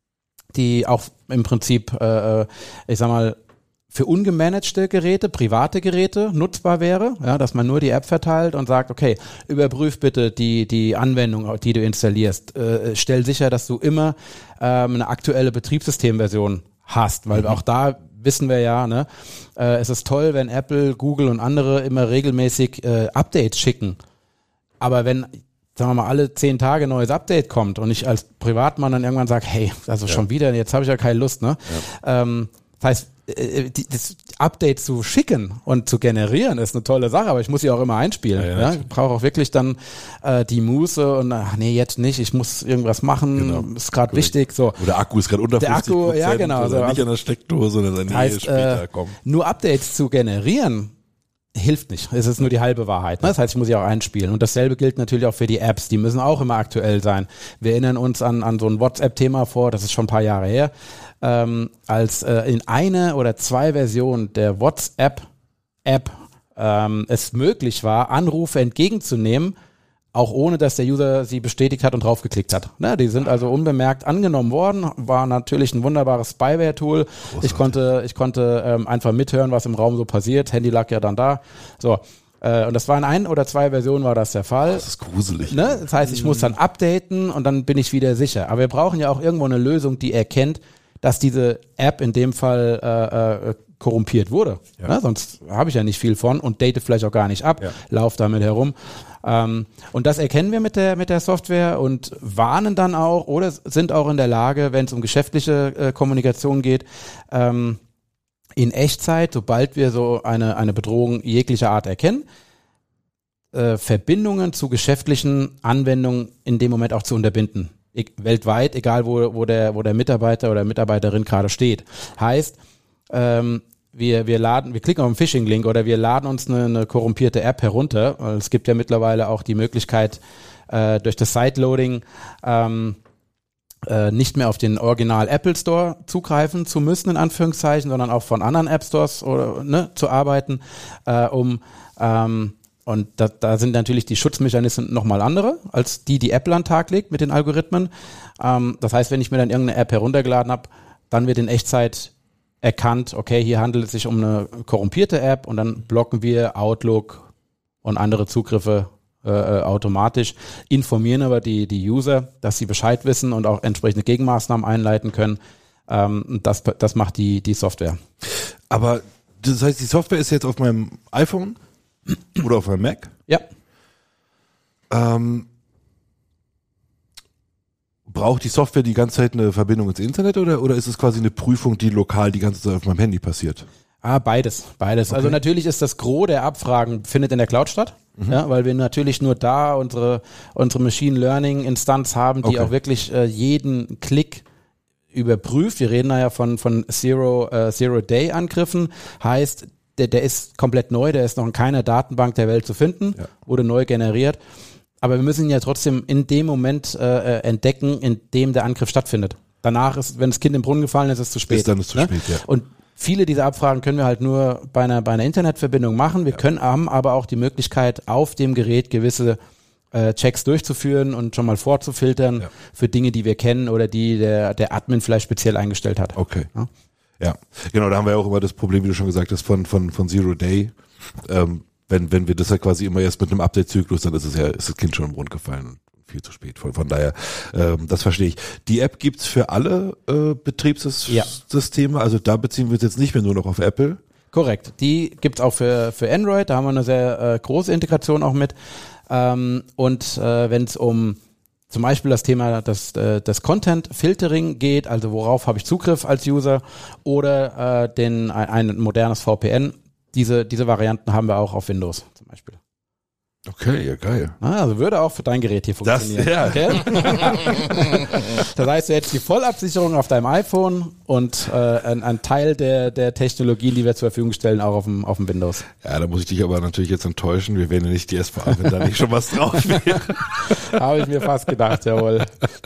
die auch im Prinzip, äh, ich sag mal, für ungemanagte Geräte, private Geräte nutzbar wäre, ja, dass man nur die App verteilt und sagt, okay, überprüf bitte die die Anwendung, die du installierst. Äh, stell sicher, dass du immer ähm, eine aktuelle Betriebssystemversion hast, weil mhm. auch da wissen wir ja, ne, äh, es ist toll, wenn Apple, Google und andere immer regelmäßig äh, Updates schicken. Aber wenn, sagen wir mal, alle zehn Tage ein neues Update kommt und ich als Privatmann dann irgendwann sage, hey, also ja. schon wieder, jetzt habe ich ja keine Lust, ne? Ja. Ähm, das heißt, Die, das Update zu schicken und zu generieren ist eine tolle Sache, aber ich muss sie auch immer einspielen. Ja, ja. Ich brauche auch wirklich dann äh, die Muße und ach nee, jetzt nicht, ich muss irgendwas machen, genau. ist gerade wichtig. So. Oder Akku ist gerade unter der fünfzig Akku, Prozent ja genau. oder So. nicht an der Steckdose oder nee, heißt, später äh, kommen. Nur Updates zu generieren hilft nicht. Es ist nur die halbe Wahrheit. Ne? Das heißt, ich muss sie auch einspielen. Und dasselbe gilt natürlich auch für die Apps. Die müssen auch immer aktuell sein. Wir erinnern uns an, an so ein WhatsApp-Thema vor, das ist schon ein paar Jahre her, ähm, als äh, in eine oder zwei Versionen der WhatsApp-App ähm, es möglich war, Anrufe entgegenzunehmen, auch ohne, dass der User sie bestätigt hat und draufgeklickt hat. Ne, die sind also unbemerkt angenommen worden, war natürlich ein wunderbares Spyware-Tool. Großartig. Ich konnte, ich konnte ähm, einfach mithören, was im Raum so passiert. Handy lag ja dann da. So. Äh, und das war in ein oder zwei Versionen war das der Fall. Das ist gruselig. Ne? Das heißt, ich muss dann updaten und dann bin ich wieder sicher. Aber wir brauchen ja auch irgendwo eine Lösung, die erkennt, dass diese App in dem Fall äh, äh, korrumpiert wurde. Ja. Ne? Sonst habe ich ja nicht viel von und date vielleicht auch gar nicht ab, ja. Lauf damit herum. Ähm, und das erkennen wir mit der mit der Software und warnen dann auch oder sind auch in der Lage, wenn es um geschäftliche äh, Kommunikation geht, ähm, in Echtzeit, sobald wir so eine eine Bedrohung jeglicher Art erkennen, äh, Verbindungen zu geschäftlichen Anwendungen in dem Moment auch zu unterbinden. E- weltweit, egal wo wo der wo der Mitarbeiter oder Mitarbeiterin gerade steht. Heißt, ähm, Wir, wir laden, wir klicken auf einen Phishing-Link oder wir laden uns eine, eine korrumpierte App herunter. Es gibt ja mittlerweile auch die Möglichkeit, äh, durch das Sideloading ähm, äh, nicht mehr auf den Original Apple Store zugreifen zu müssen, in Anführungszeichen, sondern auch von anderen App Stores oder, ne, zu arbeiten, äh, um ähm, und da, da sind natürlich die Schutzmechanismen nochmal andere, als die, die Apple an den Tag legt mit den Algorithmen. Ähm, das heißt, wenn ich mir dann irgendeine App heruntergeladen habe, dann wird in Echtzeit erkannt, okay, hier handelt es sich um eine korrumpierte App und dann blocken wir Outlook und andere Zugriffe äh, automatisch, informieren aber die die User, dass sie Bescheid wissen und auch entsprechende Gegenmaßnahmen einleiten können. Ähm, das das macht die die Software. Aber das heißt, die Software ist jetzt auf meinem iPhone oder auf meinem Mac? Ja. Ähm, Braucht die Software die ganze Zeit eine Verbindung ins Internet oder, oder ist es quasi eine Prüfung, die lokal die ganze Zeit auf meinem Handy passiert? Ah, beides, beides. Okay. Also natürlich ist das Gros der Abfragen findet in der Cloud statt, mhm. ja, weil wir natürlich nur da unsere unsere Machine Learning Instanz haben, die okay. auch wirklich äh, jeden Klick überprüft. Wir reden da ja von von Zero äh, Zero Day Angriffen, heißt der der ist komplett neu, der ist noch in keiner Datenbank der Welt zu finden, ja. wurde neu generiert. Aber wir müssen ihn ja trotzdem in dem Moment äh, entdecken, in dem der Angriff stattfindet. Danach ist, wenn das Kind im Brunnen gefallen ist, ist es zu spät. Ist dann ist zu ne? spät, ja. Und viele dieser Abfragen können wir halt nur bei einer bei einer Internetverbindung machen. Wir ja. können haben aber auch die Möglichkeit, auf dem Gerät gewisse äh, Checks durchzuführen und schon mal vorzufiltern Ja. für Dinge, die wir kennen oder die der, der Admin vielleicht speziell eingestellt hat. Okay. Ja. Ja, genau, da haben wir ja auch immer das Problem, wie du schon gesagt hast, von, von, von Zero Day. Ähm, wenn, wenn wir das ja quasi immer erst mit einem Update-Zyklus, dann ist es ja, ist das Kind schon im Grund gefallen und viel zu spät. Von, von daher, ähm, das verstehe ich. Die App gibt's für alle äh, Betriebssysteme, also da beziehen wir uns jetzt nicht mehr nur noch auf Apple. Korrekt. Die gibt's auch für, für Android, da haben wir eine sehr äh, große Integration auch mit. Ähm, und äh, wenn es um zum Beispiel das Thema des, äh, des Content-Filtering geht, also worauf habe ich Zugriff als User oder äh, den, ein, ein modernes V P N, diese, diese Varianten haben wir auch auf Windows zum Beispiel. Okay, ja geil. Ah, also würde auch für dein Gerät hier Das, funktionieren. ja. Okay? Das heißt, du hättest die Vollabsicherung auf deinem iPhone und äh, ein, ein Teil der, der Technologien, die wir zur Verfügung stellen, auch auf dem, auf dem Windows. Ja, da muss ich dich aber natürlich jetzt enttäuschen. Wir wären ja nicht die S V A, wenn da nicht schon was drauf wäre. Habe ich mir fast gedacht, jawohl.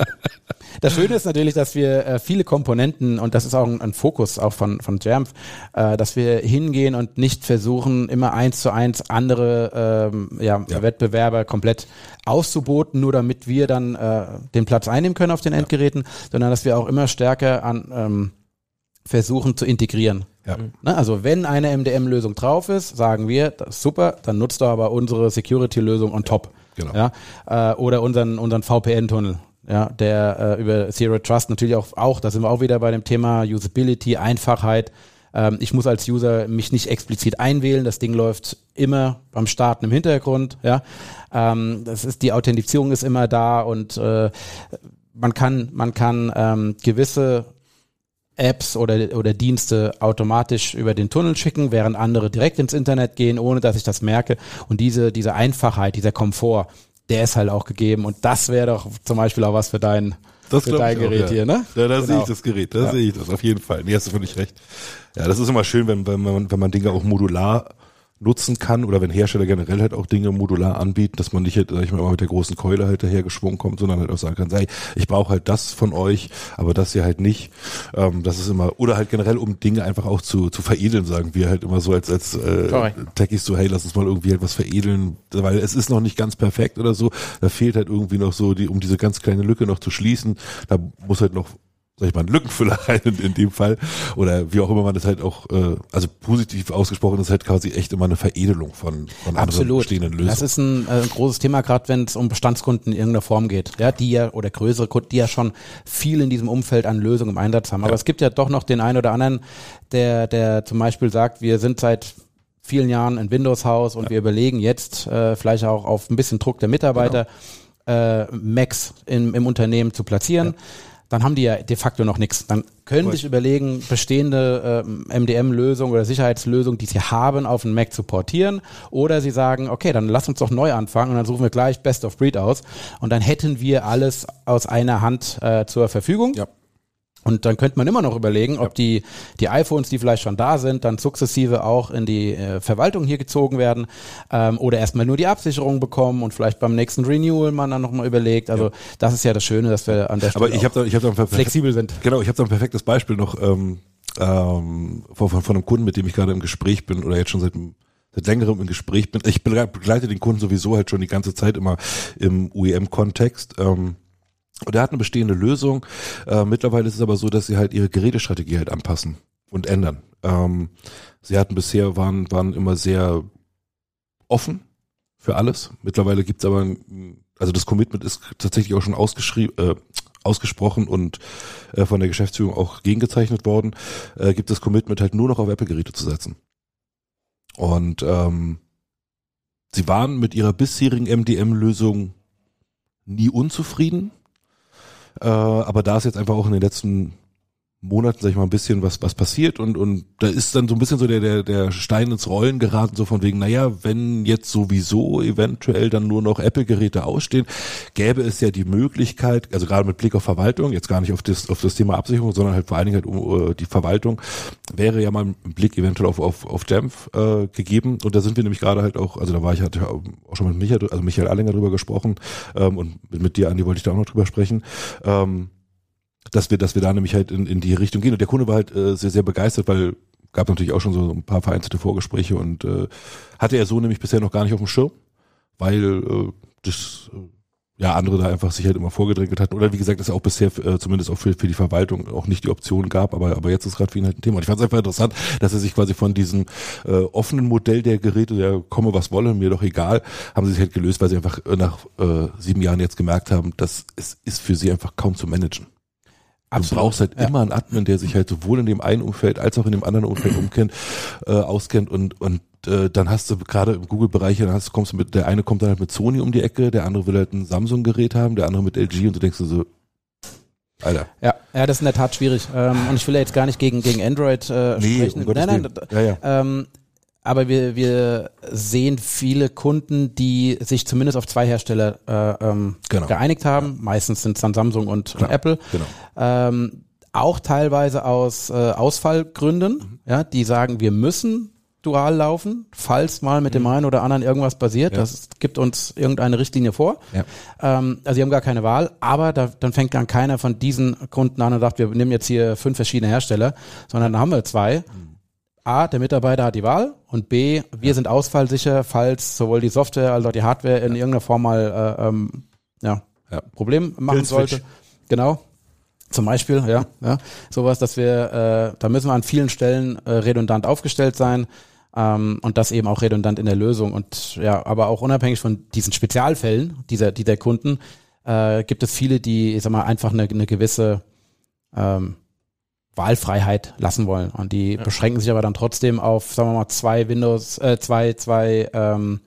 Das Schöne ist natürlich, dass wir äh, viele Komponenten, und das ist auch ein, ein Fokus auch von, von Jamf, äh, dass wir hingehen und nicht versuchen, immer eins zu eins andere ähm, ja, Ja. Wettbewerber komplett auszuboten, nur damit wir dann äh, den Platz einnehmen können auf den Endgeräten, sondern dass wir auch immer stärker an ähm, versuchen zu integrieren. Ja. Ne, also wenn eine M D M-Lösung drauf ist, sagen wir, das ist super, dann nutzt doch aber unsere Security-Lösung on top. Genau. Ja, äh, oder unseren, unseren V P N-Tunnel. Ja, der äh, über Zero Trust natürlich auch, auch, da sind wir auch wieder bei dem Thema Usability, Einfachheit. Ähm, ich muss als User mich nicht explizit einwählen, das Ding läuft immer beim Starten im Hintergrund. Ja, ähm, das ist, die Authentifizierung ist immer da und äh, man kann, man kann ähm, gewisse Apps oder, oder Dienste automatisch über den Tunnel schicken, während andere direkt ins Internet gehen, ohne dass ich das merke. Und diese, diese Einfachheit, dieser Komfort, der ist halt auch gegeben. Und das wäre doch zum Beispiel auch was für dein, Das für glaub dein ich auch, Gerät ja. hier, ne? Ja, da Genau. sehe ich das Gerät, da Ja. sehe ich das auf jeden Fall. Nee, hast du völlig recht. Ja, das ist immer schön, wenn, wenn man, wenn man Dinge auch modular nutzen kann oder wenn Hersteller generell halt auch Dinge modular anbieten, dass man nicht halt, sag ich mal, immer mit der großen Keule halt daher geschwungen kommt, sondern halt auch sagen kann, sei, ich brauche halt das von euch, aber das hier halt nicht. Ähm, das ist immer, oder halt generell, um Dinge einfach auch zu, zu veredeln, sagen wir halt immer so als, als äh, Korrekt. Techies so, hey, lass uns mal irgendwie halt was veredeln, weil es ist noch nicht ganz perfekt oder so. Da fehlt halt irgendwie noch so, die, um diese ganz kleine Lücke noch zu schließen, da muss halt noch, sag ich mal, ein Lückenfüller rein in, in dem Fall. Oder wie auch immer man das halt auch, äh, also positiv ausgesprochen, ist halt quasi echt immer eine Veredelung von, von anderen Absolut. bestehenden Lösungen. Das ist ein, äh, ein großes Thema, gerade wenn es um Bestandskunden in irgendeiner Form geht. Ja, die ja, oder größere Kunden, die ja schon viel in diesem Umfeld an Lösungen im Einsatz haben. Aber Ja. es gibt ja doch noch den einen oder anderen, der, der zum Beispiel sagt, wir sind seit vielen Jahren ein Windows-Haus und Ja. wir überlegen jetzt, äh, vielleicht auch auf ein bisschen Druck der Mitarbeiter, äh, Macs im, im Unternehmen zu platzieren. Ja. Dann haben die ja de facto noch nichts. Dann können sich überlegen, bestehende äh, M D M-Lösungen oder Sicherheitslösungen, die sie haben, auf einen Mac zu portieren. Oder sie sagen, okay, dann lass uns doch neu anfangen und dann suchen wir gleich Best of Breed aus. Und dann hätten wir alles aus einer Hand äh, zur Verfügung. Ja. Und dann könnte man immer noch überlegen, ob die, die iPhones, die vielleicht schon da sind, dann sukzessive auch in die äh, Verwaltung hier gezogen werden ähm, oder erstmal nur die Absicherung bekommen und vielleicht beim nächsten Renewal man dann nochmal überlegt. Also das ist ja das Schöne, dass wir an der Stelle Aber ich habe da, ich habe da ein perfekt, flexibel sind. genau, ich habe da ein perfektes Beispiel noch ähm, ähm, von, von, von einem Kunden, mit dem ich gerade im Gespräch bin oder jetzt schon seit seit längerem im Gespräch bin. Ich begleite den Kunden sowieso halt schon die ganze Zeit immer im U E M-Kontext. Ähm, Und er hat eine bestehende Lösung. Äh, mittlerweile ist es aber so, dass sie halt ihre Gerätestrategie halt anpassen und ändern. Ähm, sie hatten bisher, waren, waren immer sehr offen für alles. Mittlerweile gibt's aber, ein, also das Commitment ist tatsächlich auch schon ausgeschrieben, äh, ausgesprochen und äh, von der Geschäftsführung auch gegengezeichnet worden, äh, gibt das Commitment halt nur noch auf Apple-Geräte zu setzen. Und ähm, sie waren mit ihrer bisherigen M D M-Lösung nie unzufrieden. Äh, aber da ist jetzt einfach auch in den letzten Monaten, sag ich mal, ein bisschen was was passiert und und da ist dann so ein bisschen so der der der Stein ins Rollen geraten, so von wegen, naja, wenn jetzt sowieso eventuell dann nur noch Apple-Geräte ausstehen, gäbe es ja die Möglichkeit, also gerade mit Blick auf Verwaltung, jetzt gar nicht auf das auf das Thema Absicherung, sondern halt vor allen Dingen halt um uh, die Verwaltung, wäre ja mal ein Blick eventuell auf auf auf Jamf äh, gegeben und da sind wir nämlich gerade halt auch, also da war ich hatte auch schon mit Michael, also Michael Allinger drüber gesprochen ähm, und mit, mit dir, Andi, wollte ich da auch noch drüber sprechen. Ähm, dass wir, dass wir da nämlich halt in, in die Richtung gehen. Und der Kunde war halt äh, sehr, sehr begeistert, weil gab natürlich auch schon so ein paar vereinzelte Vorgespräche und äh, hatte er so nämlich bisher noch gar nicht auf dem Schirm, weil äh, das ja andere da einfach sich halt immer vorgedrängelt hatten. Oder wie gesagt, es auch bisher äh, zumindest auch für, für die Verwaltung auch nicht die Option gab, aber aber jetzt ist gerade für ihn halt ein Thema. Und ich fand es einfach interessant, dass er sich quasi von diesem äh, offenen Modell der Geräte, der komme was wolle, mir doch egal, haben sie sich halt gelöst, weil sie einfach nach äh, sieben Jahren jetzt gemerkt haben, dass es ist für sie einfach kaum zu managen. Absolut. Du brauchst halt ja. immer einen Admin, der sich halt sowohl in dem einen Umfeld als auch in dem anderen Umfeld umkennt, äh, auskennt und und äh, dann hast du gerade im Google-Bereich, dann hast, kommst du mit, der eine kommt dann halt mit Sony um die Ecke, der andere will halt ein Samsung-Gerät haben, der andere mit L G und du denkst dir so, Alter. Ja, ja, das ist in der Tat schwierig. Ähm, und ich will ja jetzt gar nicht gegen gegen Android äh, nee, sprechen. Um nein, nein, ja, ja. Ähm, aber wir wir sehen viele Kunden, die sich zumindest auf zwei Hersteller äh, ähm, genau. geeinigt haben. Meistens sind es dann Samsung und, und Apple. Genau. Ähm, auch teilweise aus äh, Ausfallgründen, mhm. ja, die sagen, wir müssen dual laufen, falls mal mit mhm. dem einen oder anderen irgendwas passiert. Ja. Das gibt uns irgendeine Richtlinie vor. Ja. Ähm, also sie haben gar keine Wahl, aber da, dann fängt dann keiner von diesen Kunden an und sagt, wir nehmen jetzt hier fünf verschiedene Hersteller, sondern dann haben wir zwei. Mhm. A, der Mitarbeiter hat die Wahl und B, wir ja. sind ausfallsicher, falls sowohl die Software als auch die Hardware in ja. irgendeiner Form mal äh, ähm, ja, ja. Problem machen sollte. Genau. Zum Beispiel, ja, ja, sowas, dass wir, äh, da müssen wir an vielen Stellen äh, redundant aufgestellt sein ähm, und das eben auch redundant in der Lösung und ja, aber auch unabhängig von diesen Spezialfällen dieser dieser Kunden äh, gibt es viele, die, ich sag mal, einfach eine, eine gewisse ähm, Wahlfreiheit lassen wollen und die ja. beschränken sich aber dann trotzdem auf, sagen wir mal, zwei Windows, äh, zwei zwei ähm,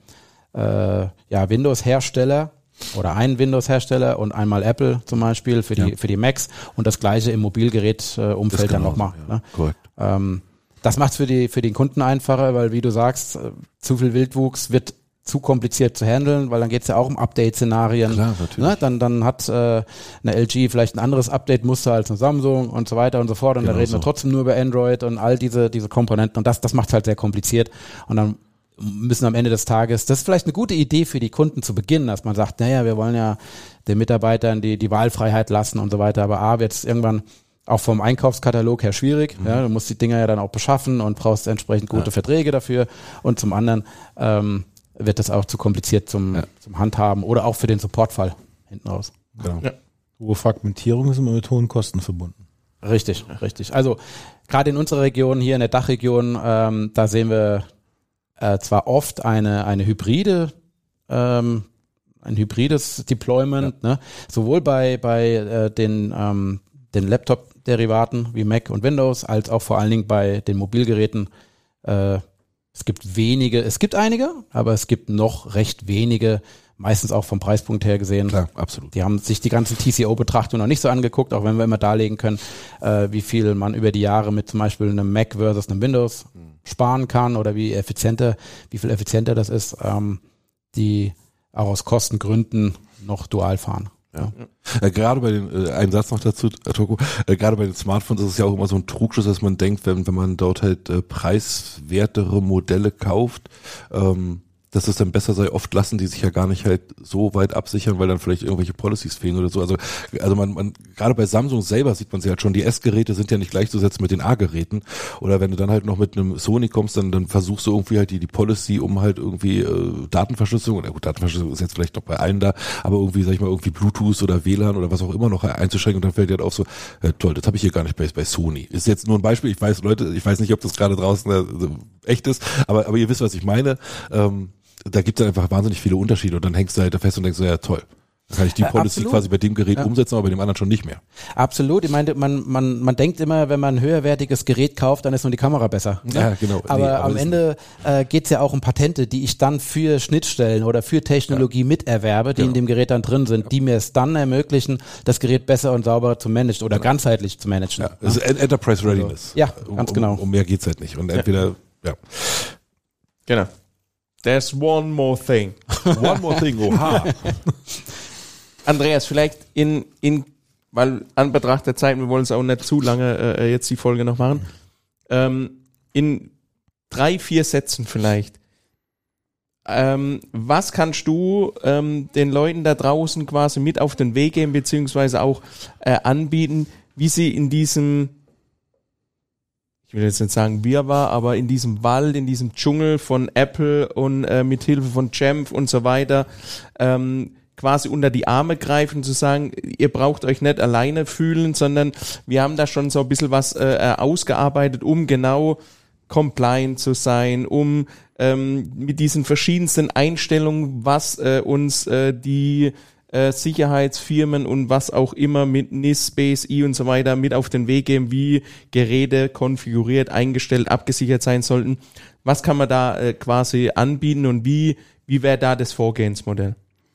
äh, ja Windows-Hersteller. Oder einen Windows-Hersteller und einmal Apple zum Beispiel für die ja. für die Macs und das gleiche im Mobilgerät-Umfeld äh, dann nochmal. Ja. Ne? Korrekt. Ähm, das macht es für die für den Kunden einfacher, weil wie du sagst, äh, zu viel Wildwuchs wird zu kompliziert zu handeln, weil dann geht es ja auch um Update-Szenarien. Klar, natürlich. Ne? Dann dann hat äh, eine L G vielleicht ein anderes Update-Muster als eine Samsung und so weiter und so fort und genau dann reden so. wir trotzdem nur über Android und all diese diese Komponenten und das das macht es halt sehr kompliziert und dann müssen am Ende des Tages, das ist vielleicht eine gute Idee für die Kunden zu Beginn, dass man sagt, naja, wir wollen ja den Mitarbeitern die die Wahlfreiheit lassen und so weiter, aber A, wird es irgendwann auch vom Einkaufskatalog her schwierig, mhm. ja, du musst die Dinger ja dann auch beschaffen und brauchst entsprechend gute ja. Verträge dafür und zum anderen ähm, wird das auch zu kompliziert zum, ja. zum Handhaben oder auch für den Supportfall hinten raus. Genau. Ja. Hohe Fragmentierung ist immer mit hohen Kosten verbunden. Richtig, richtig. Also gerade in unserer Region, hier in der Dachregion, ähm, da sehen wir Äh, zwar oft eine eine hybride ähm, ein hybrides Deployment, ja. ne? Sowohl bei bei äh, den ähm, den Laptop-Derivaten wie Mac und Windows, als auch vor allen Dingen bei den Mobilgeräten. Äh, es gibt wenige, es gibt einige, aber es gibt noch recht wenige, meistens auch vom Preispunkt her gesehen. Klar, absolut. Die haben sich die ganzen T C O-Betrachtungen noch nicht so angeguckt, auch wenn wir immer darlegen können, äh, wie viel man über die Jahre mit zum Beispiel einem Mac versus einem Windows mhm. sparen kann oder wie effizienter, wie viel effizienter das ist, ähm, die auch aus Kostengründen noch dual fahren. Ja. Ja. Äh, gerade bei den, äh, ein Satz noch dazu, äh, Toko, äh, gerade bei den Smartphones ist es ja auch immer so ein Trugschluss, dass man denkt, wenn, wenn man dort halt äh, preiswertere Modelle kauft, ähm, dass es dann besser sei. Oft lassen die sich ja gar nicht halt so weit absichern, weil dann vielleicht irgendwelche Policies fehlen oder so. Also, also man, man, gerade bei Samsung selber sieht man sie halt schon. Die S-Geräte sind ja nicht gleichzusetzen mit den A-Geräten. Oder wenn du dann halt noch mit einem Sony kommst, dann, dann versuchst du irgendwie halt die, die Policy, um halt irgendwie äh, Datenverschlüsselung, oder gut, Datenverschlüsselung ist jetzt vielleicht noch bei allen da, aber irgendwie, sag ich mal, irgendwie Bluetooth oder W L A N oder was auch immer noch einzuschränken und dann fällt dir halt auf so, äh, toll, das habe ich hier gar nicht bei, bei Sony. Ist jetzt nur ein Beispiel. Ich weiß, Leute, ich weiß nicht, ob das gerade draußen äh, echt ist, aber, aber ihr wisst, was ich meine. Ähm, da gibt es einfach wahnsinnig viele Unterschiede und dann hängst du halt da fest und denkst so, ja toll, dann kann ich die Policy Absolut. quasi bei dem Gerät ja. umsetzen, aber bei dem anderen schon nicht mehr. Absolut, ich meine, man, man, man denkt immer, wenn man ein höherwertiges Gerät kauft, dann ist nur die Kamera besser. Ne? Ja, genau. Aber, nee, aber am Ende äh, geht es ja auch um Patente, die ich dann für Schnittstellen oder für Technologie ja. miterwerbe, die genau. in dem Gerät dann drin sind, ja. die mir es dann ermöglichen, das Gerät besser und sauberer zu managen oder genau. ganzheitlich zu managen. Ja, das ist Enterprise Readiness. Ja, ganz um, genau. Um, um mehr geht's halt nicht. Und entweder, ja. Genau. There's one more thing. One more thing, oha. Andreas, vielleicht in, in, weil an Betracht der Zeit, wir wollen es auch nicht zu lange äh, jetzt die Folge noch machen, ähm, in drei, vier Sätzen vielleicht. Ähm, was kannst du ähm, den Leuten da draußen quasi mit auf den Weg geben, beziehungsweise auch äh, anbieten, wie sie in diesem, ich will jetzt nicht sagen Wirrwarr, aber in diesem Wald, in diesem Dschungel von Apple und äh, mit Hilfe von Jamf und so weiter ähm, quasi unter die Arme greifen, zu sagen, ihr braucht euch nicht alleine fühlen, sondern wir haben da schon so ein bisschen was äh, ausgearbeitet, um genau compliant zu sein, um ähm, mit diesen verschiedensten Einstellungen, was äh, uns äh, die äh, Sicherheitsfirmen und was auch immer mit N I S, B S I und so weiter mit auf den Weg geben, wie Geräte konfiguriert, eingestellt, abgesichert sein sollten. Was kann man da äh, quasi anbieten und wie, wie wäre da das Vorgehensmodell?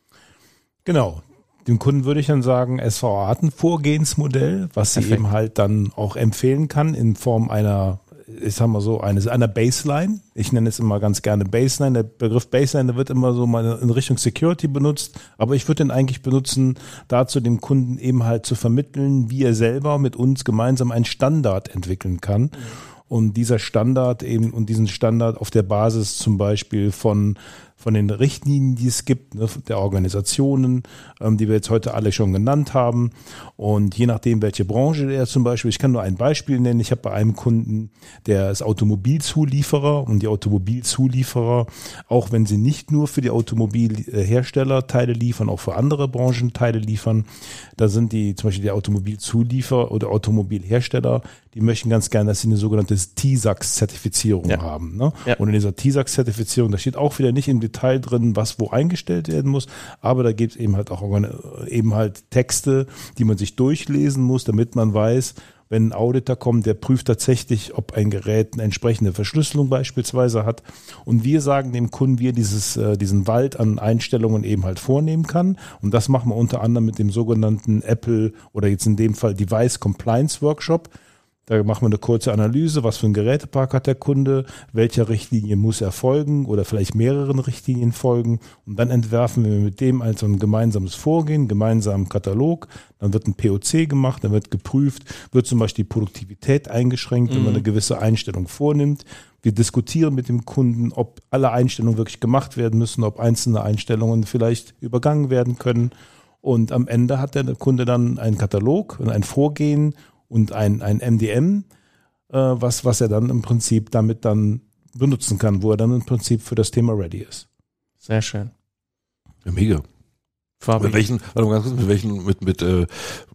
Genau. Dem Kunden würde ich dann sagen, S V A hat ein Vorgehensmodell, was sie Perfekt. eben halt dann auch empfehlen kann in Form einer, ich sag mal so, eines, einer Baseline. Ich nenne es immer ganz gerne Baseline. Der Begriff Baseline, der wird immer so mal in Richtung Security benutzt, aber ich würde den eigentlich benutzen, dazu dem Kunden eben halt zu vermitteln, wie er selber mit uns gemeinsam einen Standard entwickeln kann. Mhm. Und dieser Standard eben, und diesen Standard auf der Basis zum Beispiel von von den Richtlinien, die es gibt, ne, der Organisationen, ähm, die wir jetzt heute alle schon genannt haben. Und je nachdem, welche Branche der zum Beispiel, ich kann nur ein Beispiel nennen, ich habe bei einem Kunden, der ist Automobilzulieferer, und die Automobilzulieferer, auch wenn sie nicht nur für die Automobilhersteller Teile liefern, auch für andere Branchen Teile liefern, da sind die, zum Beispiel die Automobilzulieferer oder Automobilhersteller, die möchten ganz gerne, dass sie eine sogenannte T I S A X-Zertifizierung Ja. haben. Ne? Ja. Und in dieser T I S A X-Zertifizierung, da steht auch wieder nicht im Detail drin, was wo eingestellt werden muss, aber da gibt es eben halt auch eben halt Texte, die man sich durchlesen muss, damit man weiß, wenn ein Auditor kommt, der prüft tatsächlich, ob ein Gerät eine entsprechende Verschlüsselung beispielsweise hat. Und wir sagen dem Kunden, wie er dieses, äh, diesen Wald an Einstellungen eben halt vornehmen kann. Und das machen wir unter anderem mit dem sogenannten Apple oder jetzt in dem Fall Device Compliance Workshop. Da machen wir eine kurze Analyse, was für ein Gerätepark hat der Kunde, welcher Richtlinie muss er folgen oder vielleicht mehreren Richtlinien folgen. Und dann entwerfen wir mit dem also ein gemeinsames Vorgehen, gemeinsamen Katalog. Dann wird ein P O C gemacht, dann wird geprüft, wird zum Beispiel die Produktivität eingeschränkt, wenn man eine gewisse Einstellung vornimmt. Wir diskutieren mit dem Kunden, ob alle Einstellungen wirklich gemacht werden müssen, ob einzelne Einstellungen vielleicht übergangen werden können. Und am Ende hat der Kunde dann einen Katalog und ein Vorgehen und ein, ein M D M, äh, was, was er dann im Prinzip damit dann benutzen kann, wo er dann im Prinzip für das Thema ready ist. Sehr schön. Ja, mega. Fabi. Mit welchen, warte mal ganz kurz, mit welchen, mit, mit, äh,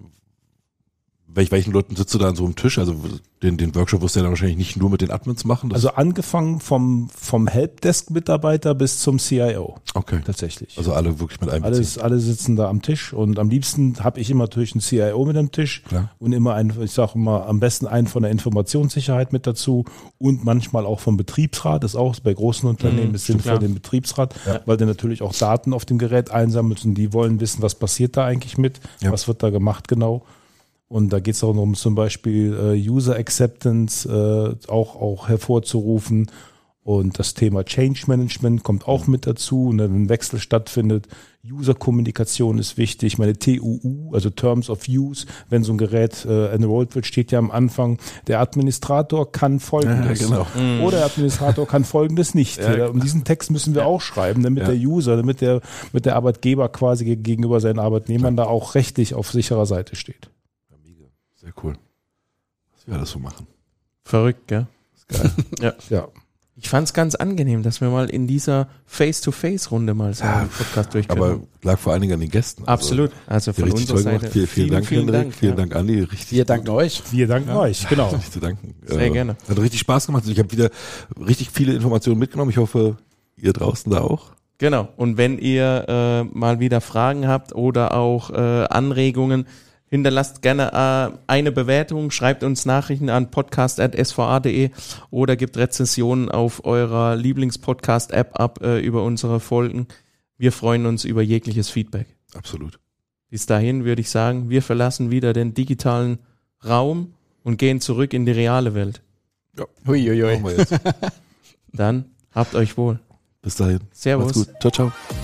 welch, welchen Leuten sitzt du da an so einem Tisch? Also den, den Workshop wirst du ja dann wahrscheinlich nicht nur mit den Admins machen. Das Also angefangen vom, vom Helpdesk-Mitarbeiter bis zum C I O. okay. Tatsächlich. Also alle wirklich mit einem Alles, alle sitzen da am Tisch, und am liebsten habe ich immer natürlich einen C I O mit am Tisch. Klar. Und immer einen, ich sage immer, am besten einen von der Informationssicherheit mit dazu und manchmal auch vom Betriebsrat. Das ist auch bei großen Unternehmen Mhm, ist sinnvoll, klar. den Betriebsrat, weil der natürlich auch Daten auf dem Gerät einsammelt und die wollen wissen, was passiert da eigentlich mit, Ja. was wird da gemacht genau. Und da geht es auch um zum Beispiel äh, User Acceptance äh, auch, auch hervorzurufen. Und das Thema Change Management kommt auch mit dazu, und wenn ein Wechsel stattfindet. User-Kommunikation ist wichtig. Meine T U U, also Terms of Use, wenn so ein Gerät äh, enrolled wird, steht ja am Anfang, der Administrator kann Folgendes. Ja, genau. Oder der Administrator kann Folgendes nicht. Ja, Ja, und diesen Text müssen wir auch schreiben, damit Ja. der User, damit der, mit der Arbeitgeber quasi gegenüber seinen Arbeitnehmern da auch rechtlich auf sicherer Seite steht. Sehr cool. Was wir alles so machen. Verrückt, gell? Geil. Ja. Ja. Ich fand es ganz angenehm, dass wir mal in dieser Face-to-Face-Runde mal so einen Podcast durchführen. Aber lag vor allen Dingen an den Gästen. Absolut. Also Also, von richtig unserer toll Seite. gemacht. Vielen, vielen, Dank, vielen Henrik. Dank. Vielen ja. Dank, Andi. Richtig. Wir danken euch. Wir danken euch, genau. Nicht zu danken. Sehr gerne. Hat richtig Spaß gemacht. Ich habe wieder richtig viele Informationen mitgenommen. Ich hoffe, ihr draußen da auch. Genau. Und wenn ihr äh, mal wieder Fragen habt oder auch äh, Anregungen, hinterlasst gerne äh, eine Bewertung, schreibt uns Nachrichten an podcast at s v a punkt d e oder gebt Rezensionen auf eurer Lieblingspodcast-App ab äh, über unsere Folgen. Wir freuen uns über jegliches Feedback. Absolut. Bis dahin würde ich sagen, wir verlassen wieder den digitalen Raum und gehen zurück in die reale Welt. Huiuiui. Machen wir jetzt. Dann habt euch wohl. Bis dahin. Servus. Macht's gut. Ciao, ciao.